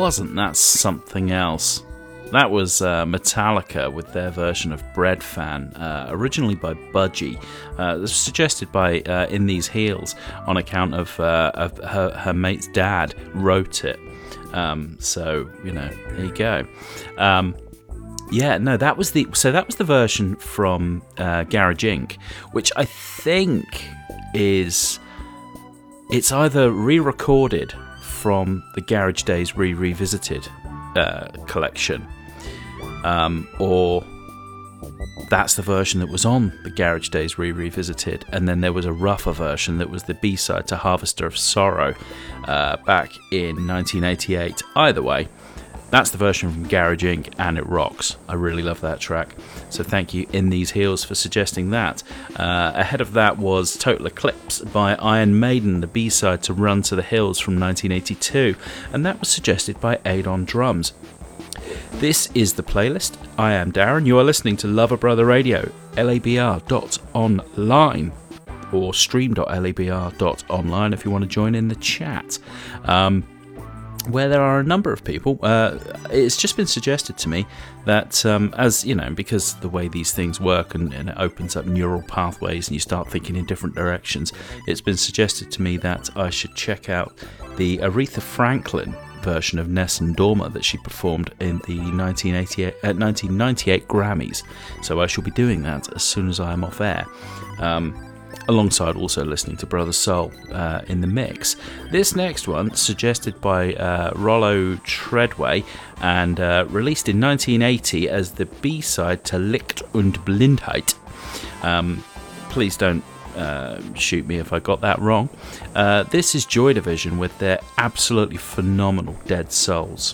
Speaker 6: wasn't. That's something else. That was Metallica with their version of Bread Fan, originally by Budgie. It was suggested by In These Heels on account of her mate's dad wrote it. So, there you go. That was the version from Garage Inc., which I think it's either re-recorded from the Garage Days Revisited collection, or that's the version that was on the Garage Days Revisited, and then there was a rougher version that was the B-side to Harvester of Sorrow back in 1988. Either way, that's the version from Garage Inc., and it rocks. I really love that track. So thank you, In These Heels, for suggesting that. Ahead of that was Total Eclipse by Iron Maiden, the B-side to Run to the Hills from 1982, and that was suggested by Aid on Drums. This is the playlist. I am Darren. You are listening to Lover Brother Radio, labr.online, or stream.labr.online if you want to join in the chat. Where there are a number of people, it's just been suggested to me that, as you know, because the way these things work and it opens up neural pathways and you start thinking in different directions, it's been suggested to me that I should check out the Aretha Franklin version of Nessun Dorma that she performed in the 1998 Grammys. So I shall be doing that as soon as I am off air. Alongside also listening to Brother Soul in the mix. This next one, suggested by Rollo Treadway and released in 1980 as the B-side to Licht und Blindheit. Please don't shoot me if I got that wrong. This is Joy Division with their absolutely phenomenal Dead Souls.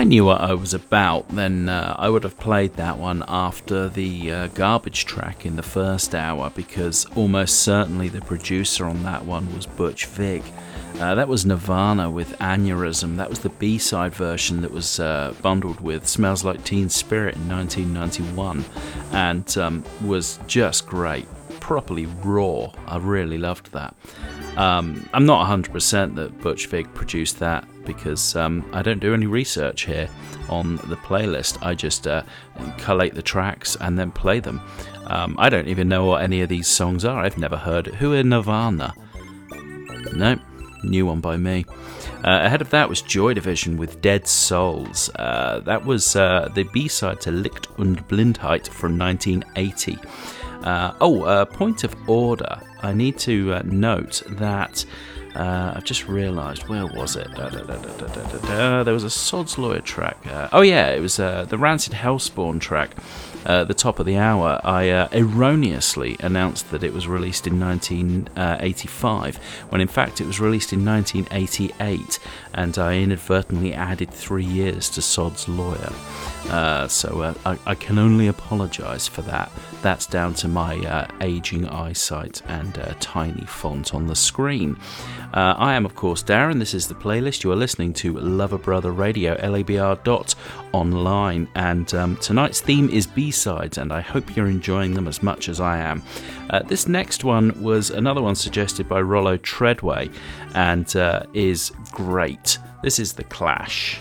Speaker 6: I knew what I was about, then I would have played that one after the garbage track in the first hour, because almost certainly the producer on that one was Butch Vig. That was Nirvana with Aneurysm. That was the B-side version that was bundled with Smells Like Teen Spirit in 1991, and was just great, properly raw. I really loved that. I'm not 100% that Butch Vig produced that, because I don't do any research here on the playlist. I just collate the tracks and then play them. I don't even know what any of these songs are. I've never heard it. Who are Nirvana? Nope, new one by me. Ahead of that was Joy Division with Dead Souls. That was the B-side to Licht und Blindheit from 1980. Point of order. I need to note that I've just realised, where was it? There was a Sod's Lawyer track. It was the Rancid Hellspawn track, the top of the hour. I erroneously announced that it was released in 1985, when in fact it was released in 1988, and I inadvertently added 3 years to Sod's Lawyer. So I can only apologise for that. That's down to my ageing eyesight and tiny font on the screen. I am, of course, Darren. This is the playlist. You are listening to Lover Brother Radio, labr.online. And tonight's theme is B-sides, and I hope you're enjoying them as much as I am. This next one was another one suggested by Rollo Treadway, and is great. This is The Clash.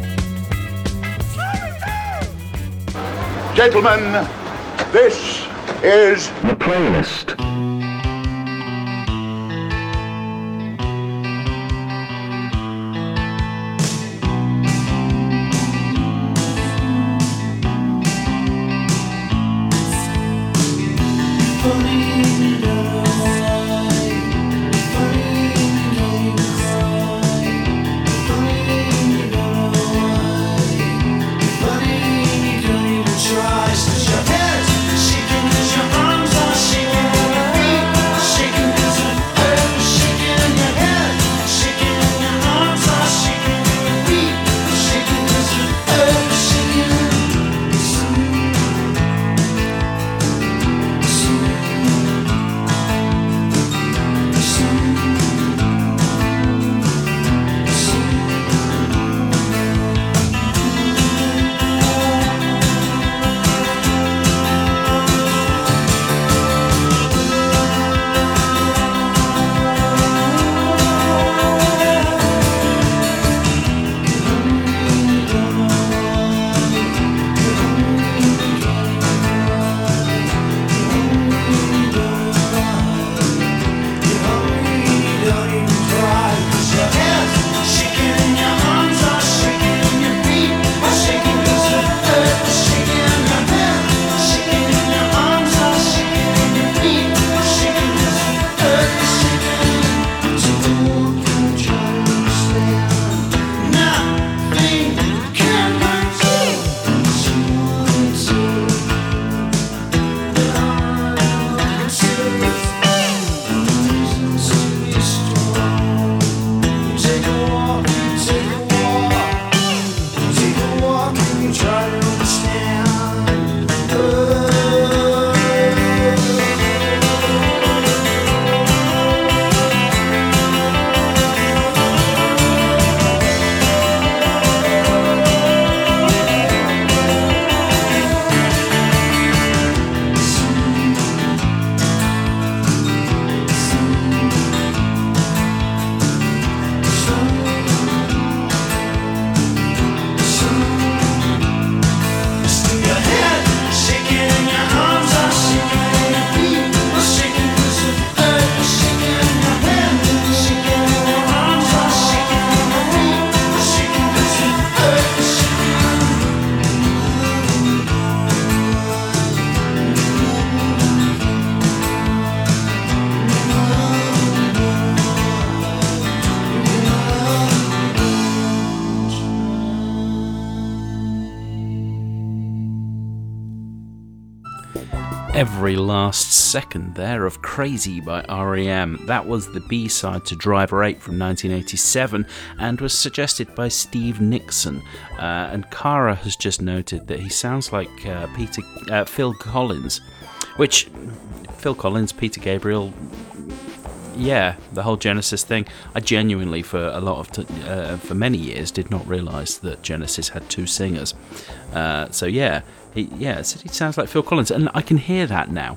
Speaker 4: Gentlemen, this is
Speaker 13: The Playlist.
Speaker 6: Every last second there of Crazy by R.E.M. That was the B-side to Driver 8 from 1987 and was suggested by Steve Nixon. And Cara has just noted that he sounds like Phil Collins, which Phil Collins, Peter Gabriel, yeah, the whole Genesis thing. I genuinely, for for many years, did not realise that Genesis had two singers. So yeah. He sounds like Phil Collins, and I can hear that now.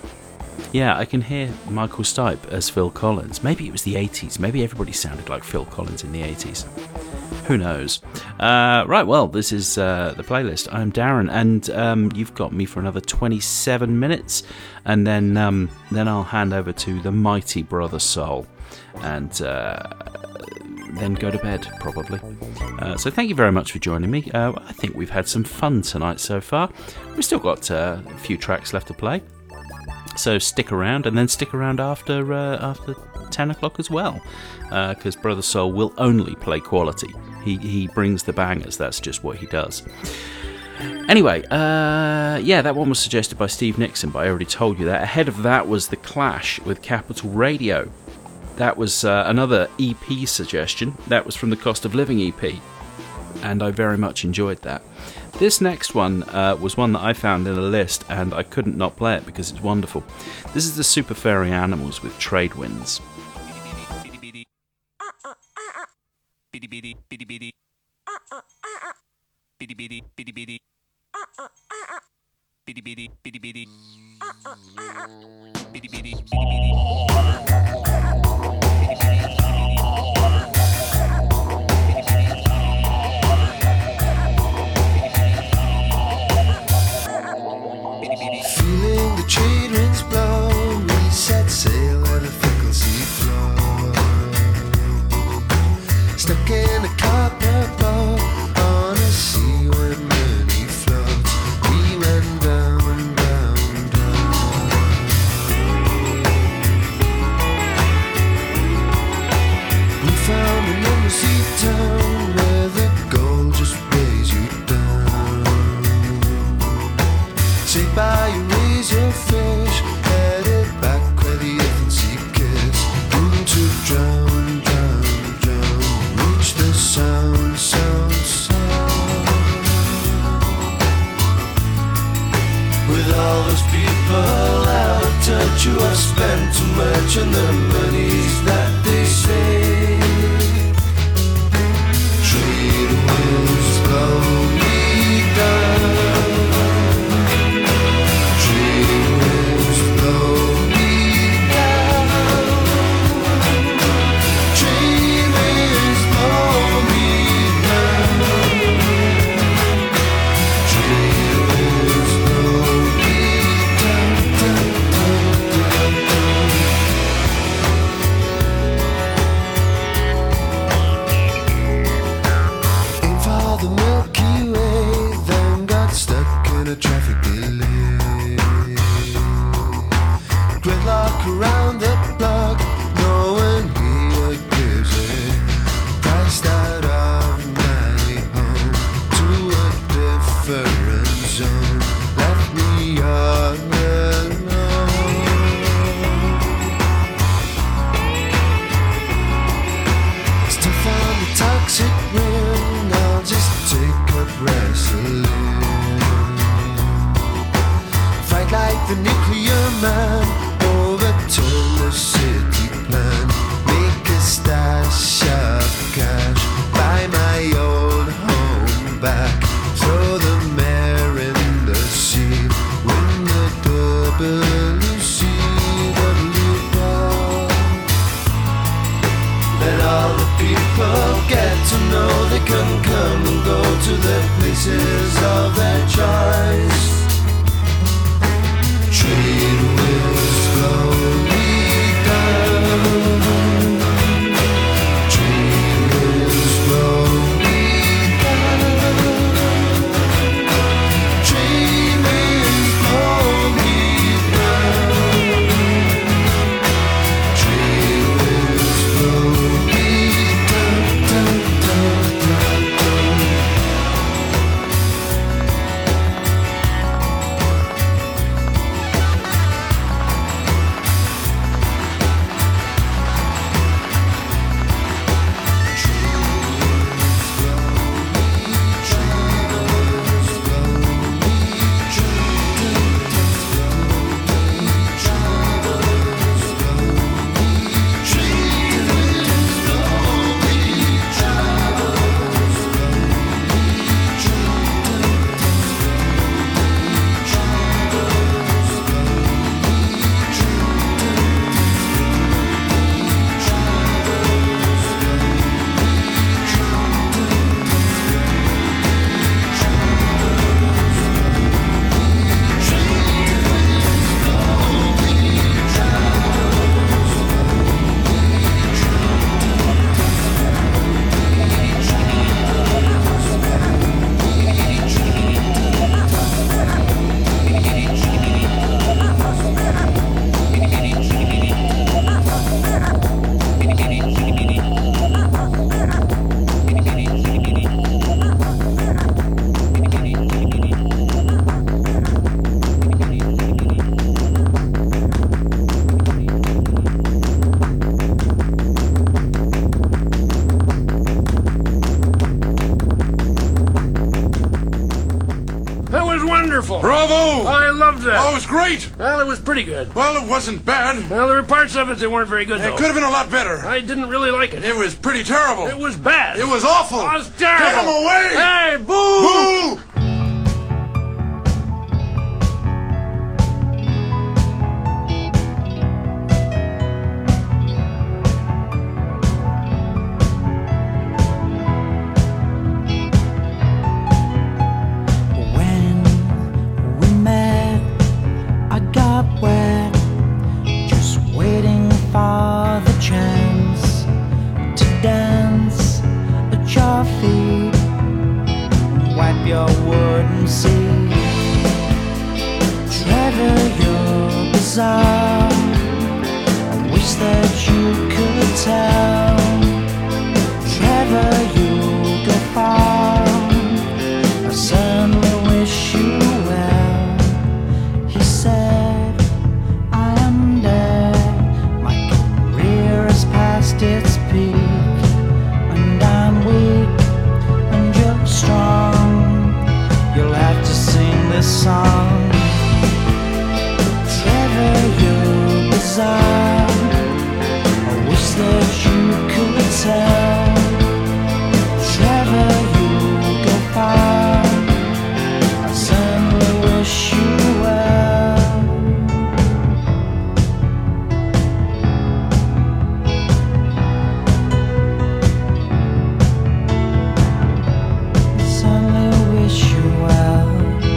Speaker 6: Yeah, I can hear Michael Stipe as Phil Collins. Maybe it was the 80s. Maybe everybody sounded like Phil Collins in the 80s. Who knows? Right, well, this is the playlist. I'm Darren, and you've got me for another 27 minutes, and then I'll hand over to the mighty Brother Soul, and then go to bed, probably. So thank you very much for joining me. I think we've had some fun tonight so far. We've still got a few tracks left to play, so stick around, and then stick around after 10 o'clock as well, because Brother Soul will only play quality. He brings the bangers, that's just what he does. Anyway, that one was suggested by Steve Nixon, but I already told you that. Ahead of that was The Clash with Capital Radio. That was another EP suggestion. That was from the Cost of Living EP, and I very much enjoyed that. This next one was one that I found in a list, and I couldn't not play it because it's wonderful. This is the Super Furry Animals with Trade Winds.
Speaker 5: Feeling the change.
Speaker 14: dusty town where the gold just weighs you down. Saved by a razorfish, headed back where the infancy kiss. Doomed to drown, drown, drown. Reach the sound, sound, sound. With all those people out of touch who have spent too much on the monies that they save. Trade winds blow me down. Trade winds blow me down. Trade winds blow me down. Trade winds blow me down, down, down, down, down. Aim for the Milky Way, then got stuck in a traffic delay. Gridlock around the block, no one here gives a priced out of my home to a different zone. Left me all alone. Still found the toxic ring, I'll just take up wrestling. Fight like the nuclear man, overturn the city plan. Make a stash of cash, buy my old home back. Throw the mare in the sea, win the WCW ball. Let all the people get to know they can come and go to the places of their choice. Trade winds blow me down. Trade winds blow me down. Trade winds blow me down. Trade winds blow me down, down, down, down, down.
Speaker 8: That was wonderful.
Speaker 9: Bravo!
Speaker 8: I loved that.
Speaker 9: Oh, it was great.
Speaker 8: Well, it was pretty good.
Speaker 9: Well, it wasn't bad.
Speaker 8: Well, there were parts of it that weren't very good,
Speaker 9: It
Speaker 8: though.
Speaker 9: could have been a lot better.
Speaker 8: I didn't really like it.
Speaker 9: It was pretty terrible.
Speaker 8: It was bad.
Speaker 9: It was awful.
Speaker 8: It was terrible.
Speaker 9: Get him away!
Speaker 8: Hey, boo!
Speaker 9: Boo!
Speaker 15: When we met, I got wet, just waiting for the chance to dance at your feet, wipe your song. Trevor, you're bizarre. I wish that you could tell. Trevor, you go far. I certainly wish you well. I certainly wish you well.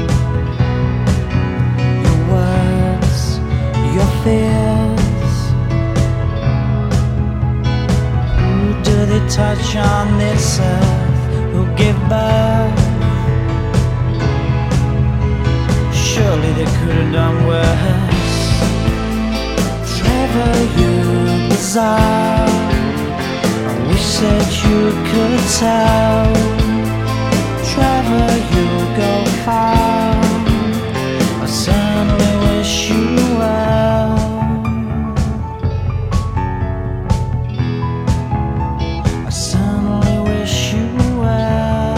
Speaker 15: Your words, your fears. Who do they touch on this earth? Who give birth? Surely they could have done worse. Trevor, you're bizarre. I wish that you could tell. Trevor, you'll go far. I certainly wish you well. I certainly wish you well.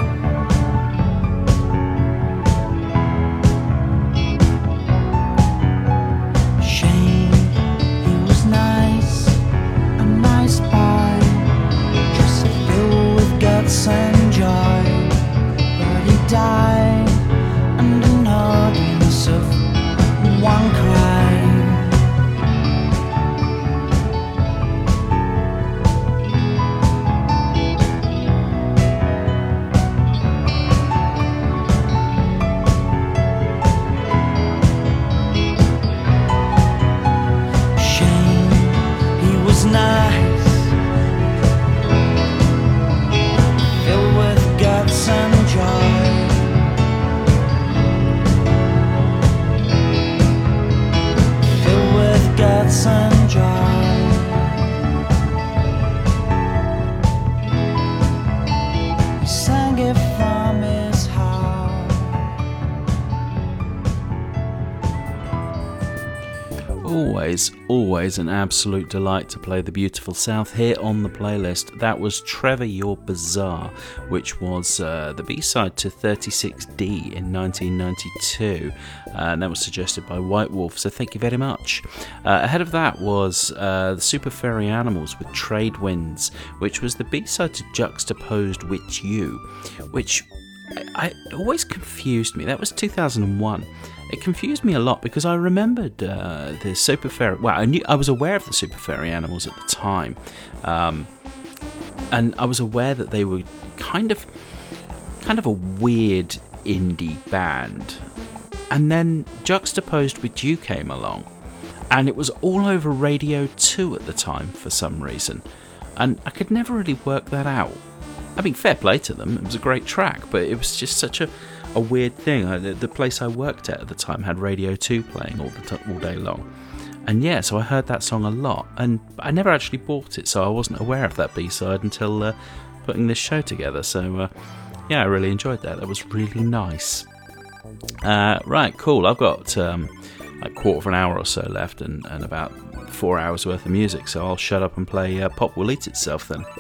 Speaker 15: Shane, he was nice, a nice boy, just filled with guts and joy. But he died under an audience of one cry. Shane, he was nice, filled with guts and joy. Filled with guts and joy. He sang it from his heart.
Speaker 6: Always an absolute delight to play the beautiful South here on the playlist. That was Trevor, You're Bizarre, which was the B-side to 36D in 1992, and that was suggested by White Wolf, so thank you very much. Ahead of that was the Super Furry Animals with Trade Winds, which was the B-side to Juxtaposed With You, which I always confused me. That was 2001. It confused me a lot because I remembered the Super Furry. Well, I was aware of the Super Furry Animals at the time, and I was aware that they were kind of a weird indie band. And then Juxtaposed With You came along, and it was all over Radio 2 at the time for some reason, and I could never really work that out. I mean, fair play to them, it was a great track, but it was just such a weird thing. The place I worked at the time had Radio 2 playing all day long, and yeah, so I heard that song a lot, and I never actually bought it, so I wasn't aware of that B-side until putting this show together. So yeah, I really enjoyed that. That was really nice. Right, cool. I've got like a quarter of an hour or so left, and about 4 hours worth of music, so I'll shut up and play Pop Will Eat Itself then.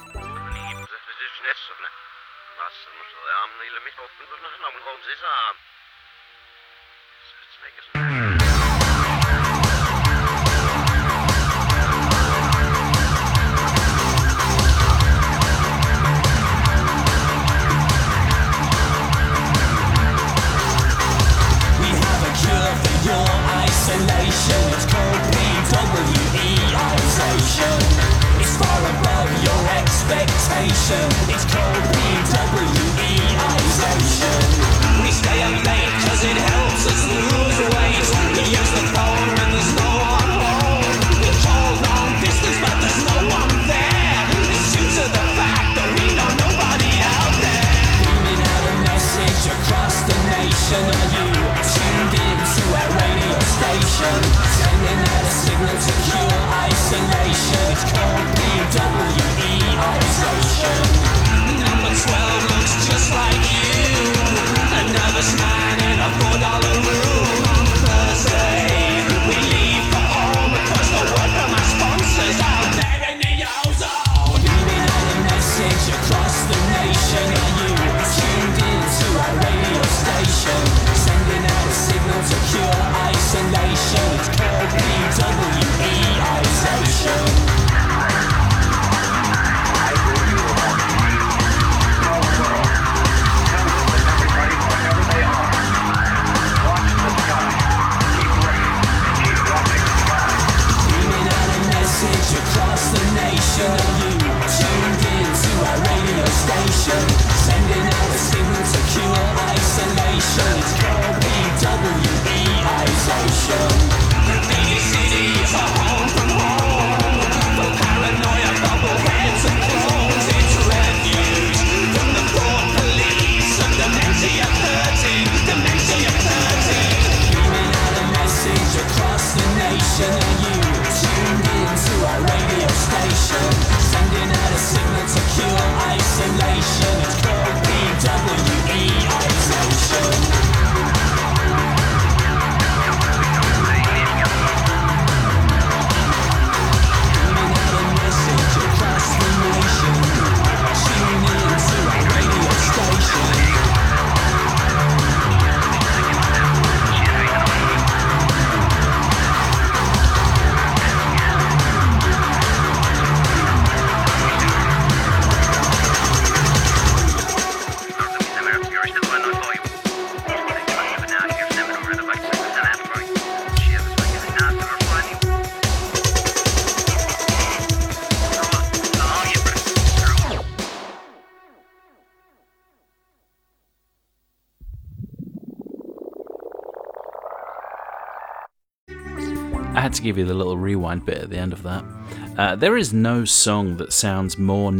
Speaker 5: It's called PWE-isation. It's far above your expectation. It's called PWE-isation. We stay up late cause it helps us lose weight. We use the phone when there's no one home. We call long distance but there's no one there. It's due to the fact that we know nobody out there. Beaming out a message across the nation. Are you tuned in to our radio station? Sending out a signal to cure isolation. It's called PWE-isation. Number 12 looks just like you.
Speaker 6: I had to give you the little rewind bit at the end of that. There is no song that sounds more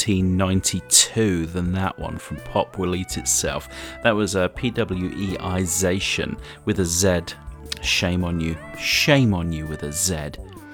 Speaker 6: 1992 than that one from Pop Will Eat Itself. That was a PWEization with a Z. Shame on you. Shame on you with a Z.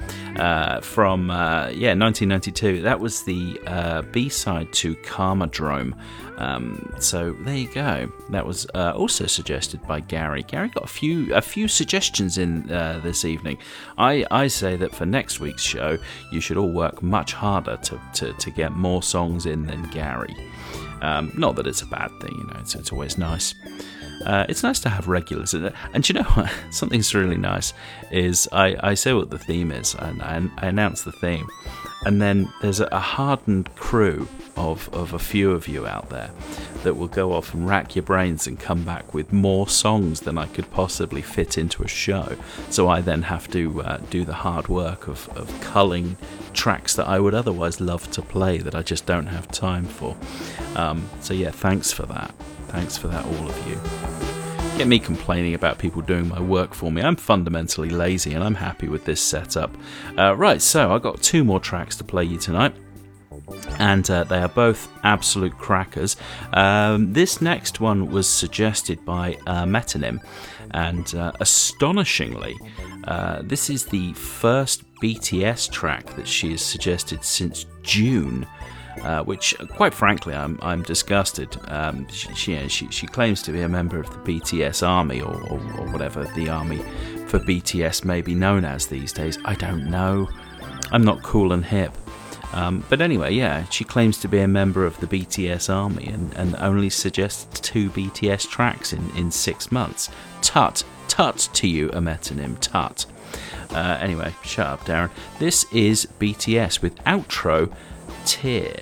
Speaker 6: From 1992. That was the B-side to Karmadrome. So there you go. That was also suggested by Gary. Gary got a few suggestions in this evening. I say that for next week's show, you should all work much harder to get more songs in than Gary. Not that it's a bad thing, you know. It's always nice. It's nice to have regulars. And you know what? Something's really nice is I say what the theme is, and I announce the theme. And then there's a hardened crew of a few of you out there that will go off and rack your brains and come back with more songs than I could possibly fit into a show. So I then have to do the hard work of culling tracks that I would otherwise love to play that I just don't have time for. So yeah, thanks for that. Thanks for that, all of you. Get me complaining about people doing my work for me. I'm fundamentally lazy and I'm happy with this setup. Right, so I've got 2 more tracks to play you tonight. And they are both absolute crackers. This next one was suggested by Metonym. And astonishingly, this is the first BTS track that she has suggested since June. Which, quite frankly, I'm disgusted. She claims to be a member of the BTS army, or whatever the army for BTS may be known as these days. I don't know. I'm not cool and hip. But anyway, yeah, she claims to be a member of the BTS army and only suggests 2 BTS tracks in 6 months. Tut to you, a metonym, tut. Anyway, shut up, Darren. This is BTS with outro Tear.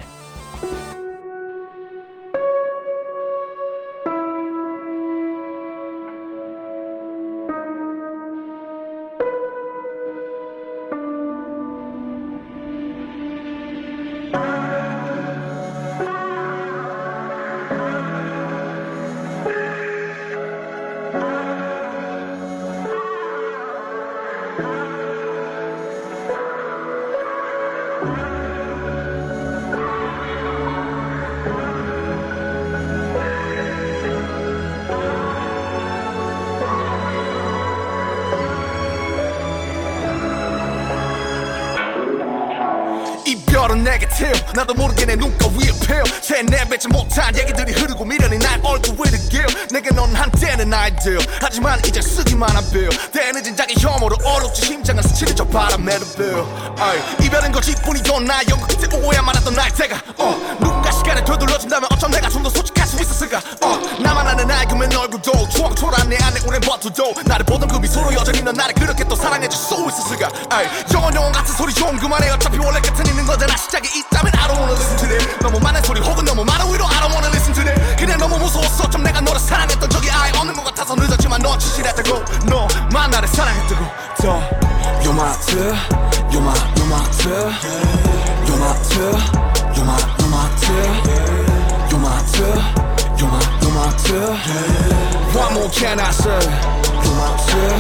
Speaker 16: 나도 모르게 내 눈가 위에 펴 세뇌배치 못한 얘기들이 흐르고 미련이 날 얼굴 위를 기어 내게 넌 한때는 아이디어 하지만 이제 쓰기만 한 빌 때늦은 자기 혐오로 어렵지 심장을 스치는 저 바람에도 빌 이별은 거짓뿐이던 나 영국 끝에 오고야 말았던 나의 때가 누군가 시간을 되돌려준다면 어쩜 내가 좀 더 솔직할 수 있었을까 나만 아는 알금의 얼굴도 추억 초라한 내 안에 오랜 버투도 나를 보던 그 미소로 여전히 넌 나를 그렇게 또 사랑해줄 수 있었을까 영원 같은 소리 좀 그만해 어차피 원래 끝은 있는 거잖아 시작이 있다면 I don't wanna listen to that 너무 많은 소리 혹은 너무 많은 위로 I don't wanna listen to that 그냥 너무 무서웠어 좀 내가 너를 사랑했던 적이 아예 없는 것 같아서 늦었지만 넌 진실했다고 너만 나를 사랑했다고 더 You're my tear You're my tear You're my tear You're my tear You're my tear You're my tear What more can I say You're my tear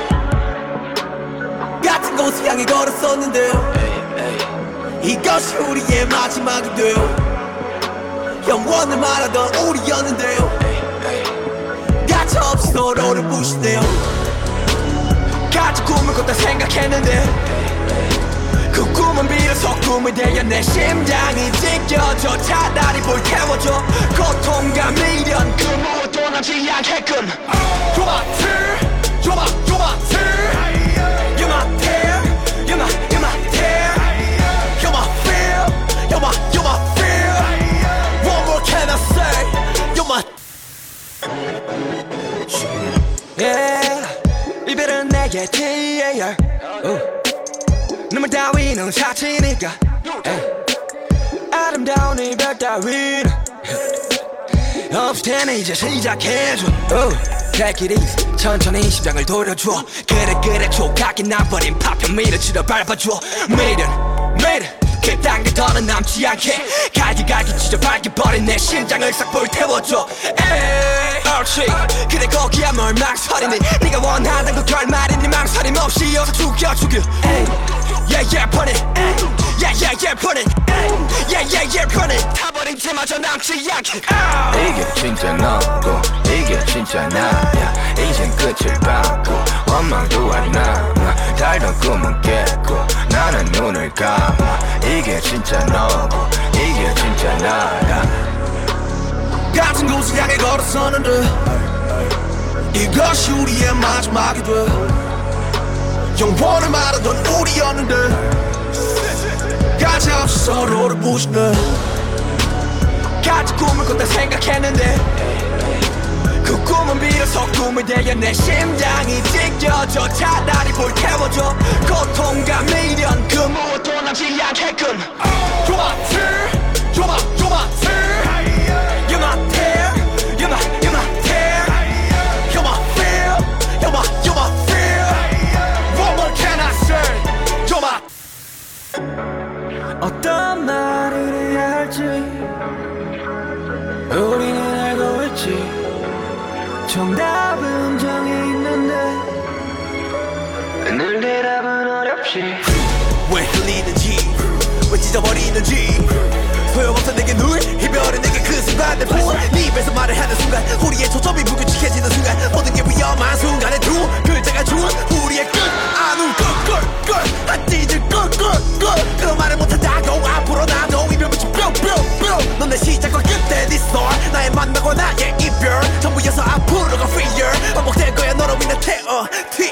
Speaker 16: 같은 곳을 향해 걸었었는데요 이것이 우리의 마지막이 돼요 영원을 말하던 우리였는데요 가차없이 서로를 부시네요 같이 꿈을 꿨다 생각했는데 그 꿈은 비로소 꿈이 되어 내 심장이 찢겨져 차라리 불태워줘 고통과 미련 그 무엇도 남지 않겠군 You're my tear You're my tear You're my tear You're my tear You're my fear You're my fear What more can I say You're my Yeah 이별은 내게 TAR 눈물 따위는 사치니까 아름다운 이별 따위는 없을 테니 이제 시작해줘 Take it easy 천천히 심장을 돌려줘 그래 조각이 나버린 파편 밀어치러 밟아줘 Maiden 그딴 게 더는 남지 않게 갈기갈기 찢어 밝혀버린 내 심장을 싹 불태워줘 에이 옳지 그래 거기야 뭘 망설이니 네가 원하던 그 결말이니 망설임 없이 여서 죽여 에이 yeah yeah put it yeah yeah yeah put it yeah yeah yeah put it 타버린 채마저 남지 않게
Speaker 17: 이게 진짜 너고 이게 진짜 나야 이젠 끝을 밟고 원망도 안 남아 달던 꿈은 깼고 나는 눈을 감아 이게 진짜 너고 이게 진짜 나야
Speaker 16: 같은 곳을 향해 걸어서는데 이것이 우리의 마지막이 돼 영원을 말하던 우리였는데 가차없이 서로를 부시네 같은 꿈을 꿨다 생각했는데 그 꿈은 비로소 꿈이 되어 내 심장이 찢겨져 차라리 불태워줘 고통과 미련 그 무엇도 남지 않겠군 You're my tear You're my tear You're my tear You're my tear You're my fear You're my fear What more can I say You're my
Speaker 5: 어떤 말을 해야 할지 우리는 알고 있지 정답은 정해 있는데 늘 대답은 어렵지
Speaker 16: 왜 흘리는지 왜 찢어버리는지 소용없어 내게 누이 이별은 내게 그 순간 내 부어 네 입에서 말을 하는 순간 우리의 초점이 무규칙해지는 순간 모든 게 위험한 순간에 두 글자가 주은 우리의 끝 아는 꿀꿀꿀 안 찢을 꿀꿀꿀 그런 말을 못한다고 앞으로 나도 이별 붙이 뿅뿅뿅 넌 내 시작과 끝에 네 story 나의 만나고 나의 이별 전부여서 앞으로가 freer 반복될 거야 너로 인해 태어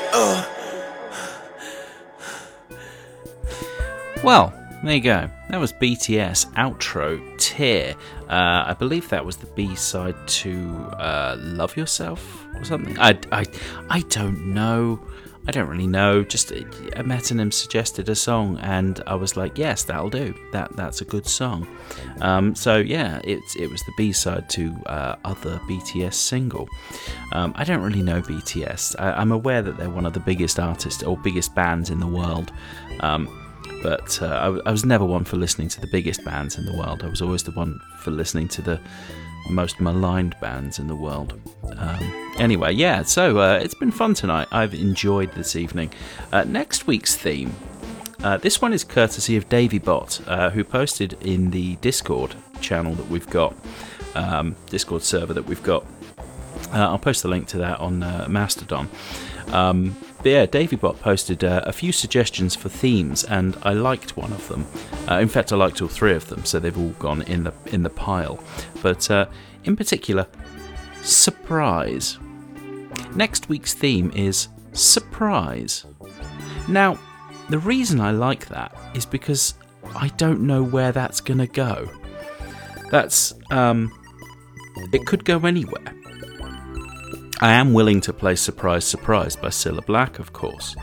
Speaker 6: Well, there you go. That was BTS outro Tear. I believe that was the B-side to Love Yourself or something. I don't know. I don't really know. Just a metonym suggested a song, and I was like, yes, that'll do. That's a good song. So yeah, it was the B-side to other BTS single. I don't really know BTS. I'm aware that they're one of the biggest artists or biggest bands in the world. But I was never one for listening to the biggest bands in the world. I was always the one for listening to the most maligned bands in the world. Anyway, yeah, so it's been fun tonight. I've enjoyed this evening. Next week's theme, this one is courtesy of Davey Bot, who posted in the Discord channel that we've got, Discord server that we've got. I'll post the link to that on Mastodon. But yeah, DavyBot posted a few suggestions for themes, and I liked one of them. In fact, I liked all three of them, so they've all gone in the pile. But in particular, surprise. Next week's theme is surprise. Now, the reason I like that is because I don't know where that's gonna go. That's it could go anywhere. I am willing to play Surprise Surprise by Cilla Black, of course.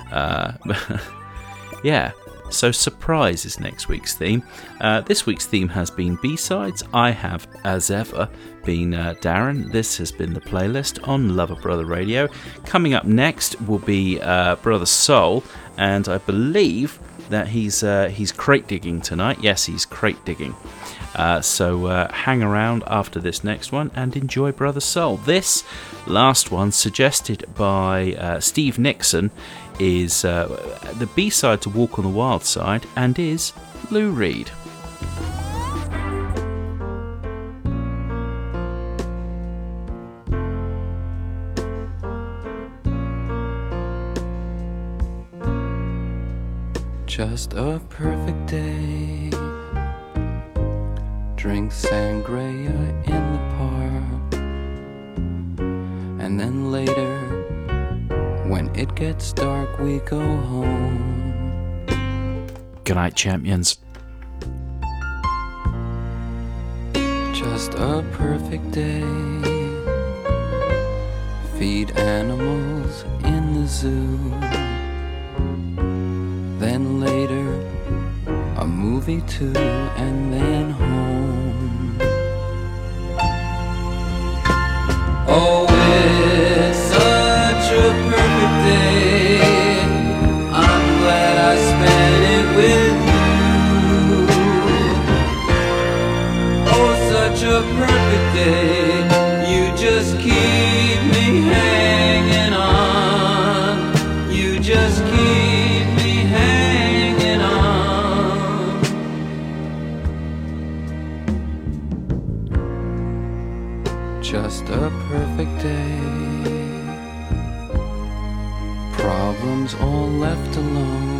Speaker 6: Yeah, so surprise is next week's theme. This week's theme has been B-Sides. I have, as ever, been Darren. This has been the playlist on Lover Brother Radio. Coming up next will be Brother Soul, and I believe that he's crate digging tonight. Yes, he's crate digging. So hang around after this next one and enjoy Brother Soul. This last one, suggested by Steve Nixon, is the B-side to Walk on the Wild Side and is Lou Reed.
Speaker 18: Just a perfect day. Drink sangria in the park. And then later, when it gets dark, we go home.
Speaker 6: Good night, champions.
Speaker 18: Just a perfect day. Feed animals in the zoo. Then later, a movie too, and then home. Oh, it's such a perfect day. I'm glad I spent it with you. such a perfect day. You just keep me hanging on. You just keep me hanging on. Just a perfect day. Problems all left alone.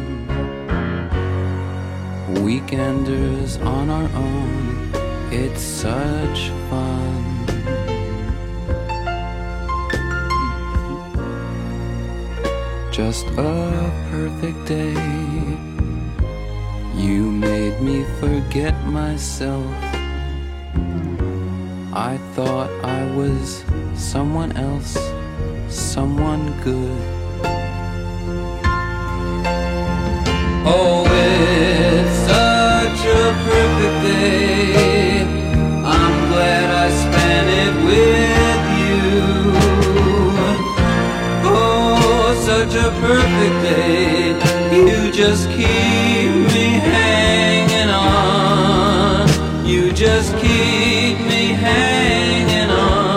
Speaker 18: Weekenders on our own. It's such fun. Just a perfect day. You made me forget myself. I thought I was someone else, someone good. Oh, it's such a perfect day. I'm glad I spent it with you. Oh, such a perfect day. You just keep me hanging on. You just keep me hanging on.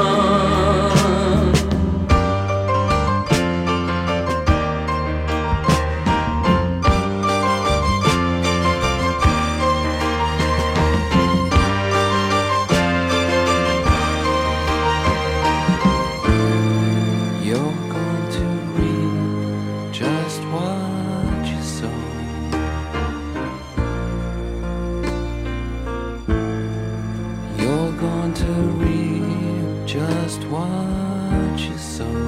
Speaker 18: Just what you sow.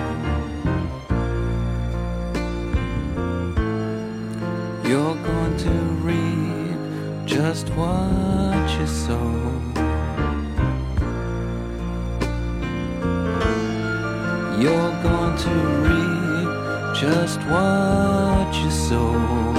Speaker 18: You're going to reap just what you sow. You're going to reap just what you sow.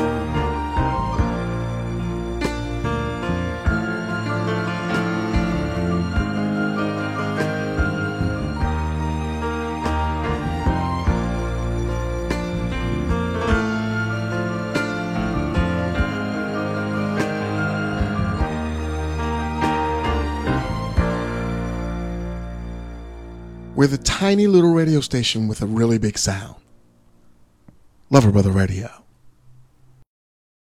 Speaker 1: We're the tiny little radio station with a really big sound. Lover Brother Radio.